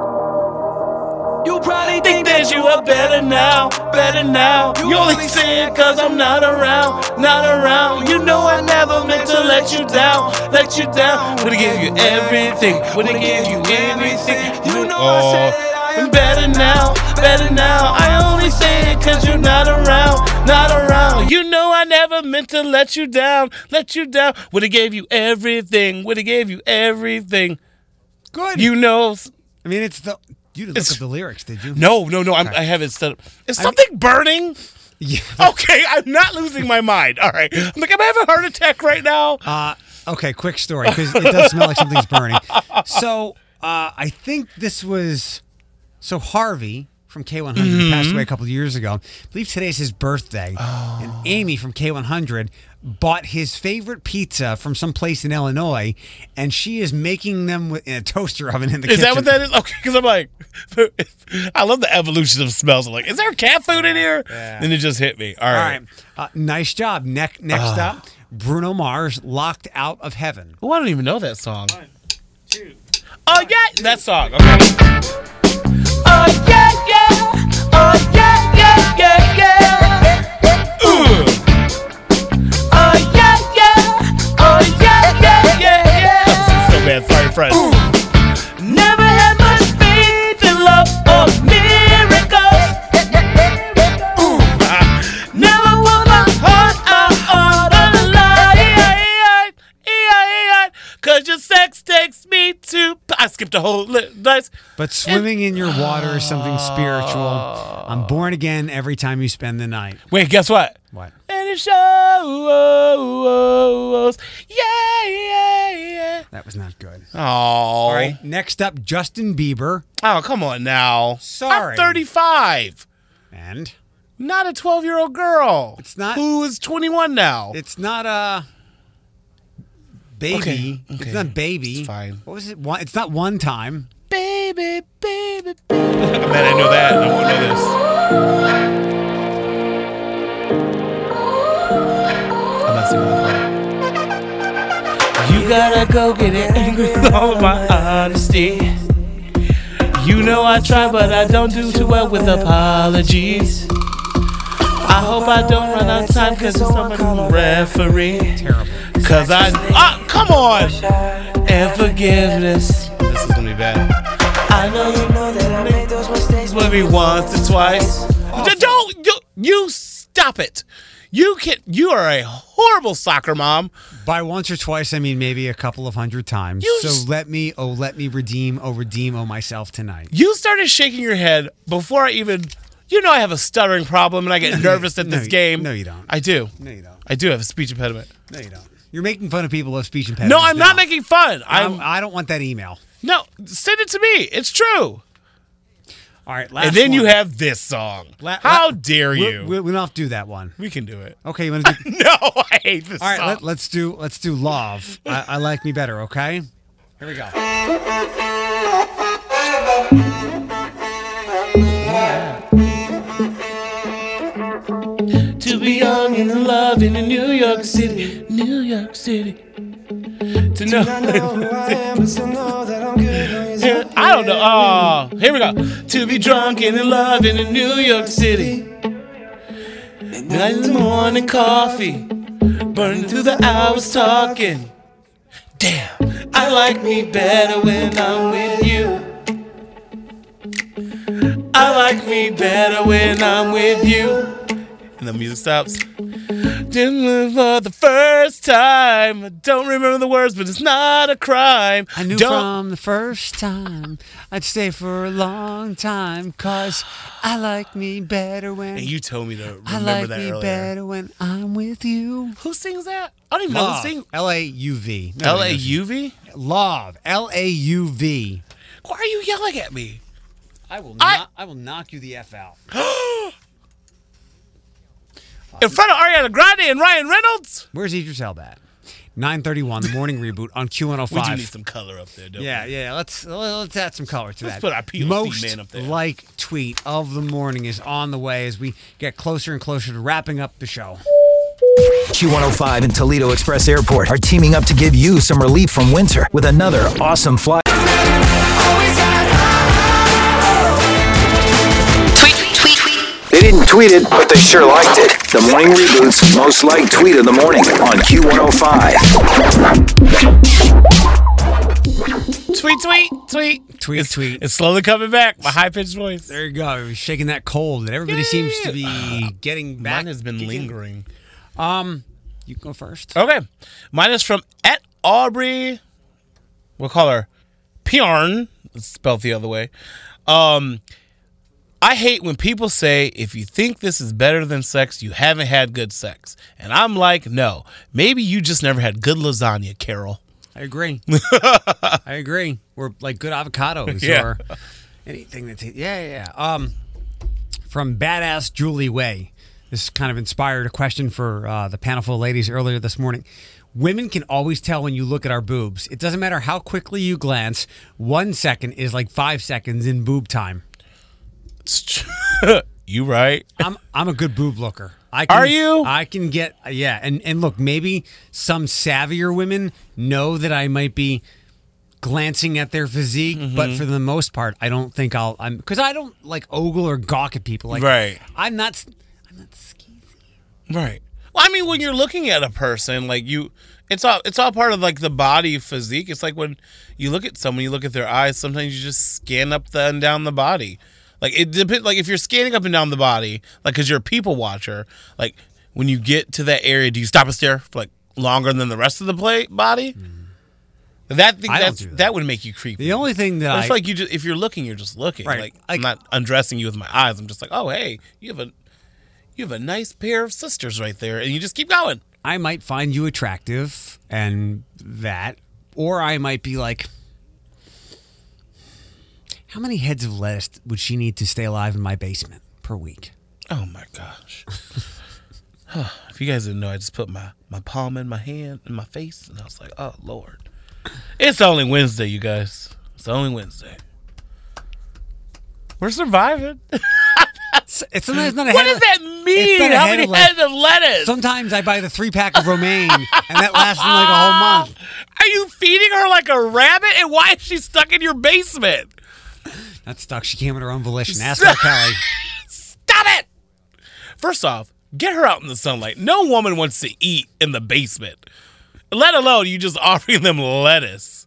You probably think that you are better now, better now. You only say it cause I'm not around, not around. You know I never meant to let you down, let you down. Would've gave you everything, would've gave you everything. You know I said I'm better now, better now. I only say it cause you're not around, not around. You know I never meant to let you down, let you down. Would've gave you everything, would've gave you everything. Good. You know. I mean, it's the... You didn't look up the lyrics, did you? No. I have it set up. Is something burning? Yeah. Okay, I'm not losing my mind. All right. I'm like, am I having a heart attack right now? Okay, quick story, because it does smell like something's burning. So, I think this was... So, Harvey from K100 who passed away a couple of years ago. I believe today's his birthday. Oh. And Amy from K100 bought his favorite pizza from some place in Illinois, and she is making them in a toaster oven in the kitchen. Is that what that is? Okay, because I'm like, I love the evolution of smells. I'm like, is there cat food in here? Yeah. Then it just hit me. All right. Nice job. Next up, Bruno Mars, Locked Out of Heaven. Oh, I don't even know that song. 1, 2. Oh, yeah. That song. Okay. Oh, yeah, yeah. Oh, yeah, yeah, yeah, yeah. Oh, yeah, yeah. Oh, yeah, yeah, yeah, yeah. So bad. Sorry, friends. Never had much faith in love or miracles. Never put my heart out on the line. Cause your sex takes me to... I skipped a whole nice. But swimming in your water is something spiritual. I'm born again every time you spend the night. Wait, guess what? What? And it shows. Yeah. That was not good. Oh. All right, next up, Justin Bieber. Oh, come on now. Sorry. I'm 35. And? Not a 12-year-old girl. It's not. Who is 21 now. It's not a... Baby. Okay. It's not baby. It's fine. What was it? It's not One Time. Baby. I bet I know that. I won't know this. I'm not singing that part. You gotta go get angry with all of my honesty. You know I try, but I don't do too well with apologies. I hope I don't run out of time because I'm a referee. Terrible. Cause come on! And forgiveness. This is gonna be bad. I know you know that I made those mistakes maybe once or twice. You stop it. You are a horrible soccer mom. By once or twice, I mean maybe a couple of hundred times. Let me redeem myself tonight. You started shaking your head before I even... You know I have a stuttering problem and I get nervous at this game. No, you don't. I do. No, you don't. I do have a speech impediment. No, you don't. You're making fun of people who have speech impediments. No, I'm not making fun. I don't want that email. No, send it to me. It's true. All right, last and then one. you have this song. How dare you? We don't have to do that one. We can do it. Okay, you want to do? No, I hate this song. All right, let's let's do Love. I Like Me Better. Okay, here we go. To be young and in love in New York City, New York City. To know who I am, but still know that I'm good. I don't know. Oh, here we go. To be drunk and in love in New York City. Night in the morning, coffee, burning through the hours talking. Damn, I like me better when I'm with you. I like me better when I'm with you. And the music stops. Didn't for the first time. I don't remember the words, but it's not a crime. I knew from the first time I'd stay for a long time, 'cause I like me better when... And you told me to remember I like that me earlier. better when I'm with you. Who sings that? I don't even know who sings. L-A-U-V. L-A-U-V? Love. L-A-U-V. Why are you yelling at me? I will knock you the F out. In front of Ariana Grande and Ryan Reynolds? Where's Idris Elba at? 9:31, the morning reboot on Q105. We do need some color up there, don't we? Yeah. Let's add some color to that. Let's put our POC Most man up there. liked tweet of the morning is on the way as we get closer and closer to wrapping up the show. Q105 and Toledo Express Airport are teaming up to give you some relief from winter with another awesome flight. They didn't tweet it, but they sure liked it. The Morning Reboot's most liked tweet of the morning on Q105. Tweet. It's slowly coming back. My high-pitched voice. There you go. We're shaking that cold that everybody seems to be getting back. Mine has been lingering. You can go first. Okay. Mine is from @Aubrey. We'll call her Piarn. It's spelled the other way. I hate when people say, if you think this is better than sex, you haven't had good sex. And I'm like, no. Maybe you just never had good lasagna, Carol. I agree. I agree. Or like good avocados or anything that tastes. Yeah. From Badass Julie Way. This kind of inspired a question for the panel full of ladies earlier this morning. Women can always tell when you look at our boobs. It doesn't matter how quickly you glance. 1 second is like 5 seconds in boob time. You right. I'm a good boob looker. Are you? I can get and look, maybe some savvier women know that I might be glancing at their physique, but for the most part, I don't think I'm because I don't like ogle or gawk at people. Like, right. I'm not skeezy. Right. Well, I mean, when you're looking at a person, like it's all part of like the body physique. It's like when you look at someone, you look at their eyes. Sometimes you just scan up and down the body. Like it depends. Like if you're scanning up and down the body, like because you're a people watcher, like when you get to that area, do you stop and stare for like longer than the rest of the body? That would make you creepy. The only thing that I feel like if you're looking, you're just looking. Right. Like I'm not undressing you with my eyes. I'm just like, oh hey, you have a nice pair of sisters right there, and you just keep going. I might find you attractive, and that, or I might be like, how many heads of lettuce would she need to stay alive in my basement per week? Oh my gosh. If you guys didn't know, I just put my palm in my hand, in my face, and I was like, oh Lord. It's only Wednesday, you guys. It's only Wednesday. We're surviving. It's sometimes not a what head does that mean? How many heads of lettuce? Sometimes I buy the 3-pack of romaine, and that lasts me like a whole month. Are you feeding her like a rabbit? And why is she stuck in your basement? Not stuck. She came at her own volition. Ask her, Kelly. Stop it! First off, get her out in the sunlight. No woman wants to eat in the basement, let alone you just offering them lettuce.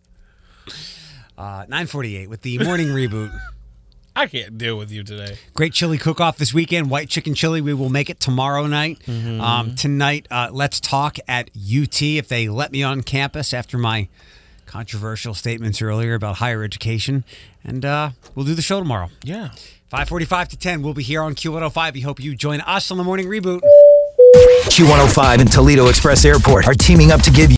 9:48 with the morning reboot. I can't deal with you today. Great chili cook-off this weekend. White chicken chili. We will make it tomorrow night. Tonight, let's talk at UT if they let me on campus after my controversial statements earlier about higher education. And we'll do the show tomorrow. Yeah. 5:45 to 10. We'll be here on Q105. We hope you join us on the morning reboot. Q105 and Toledo Express Airport are teaming up to give you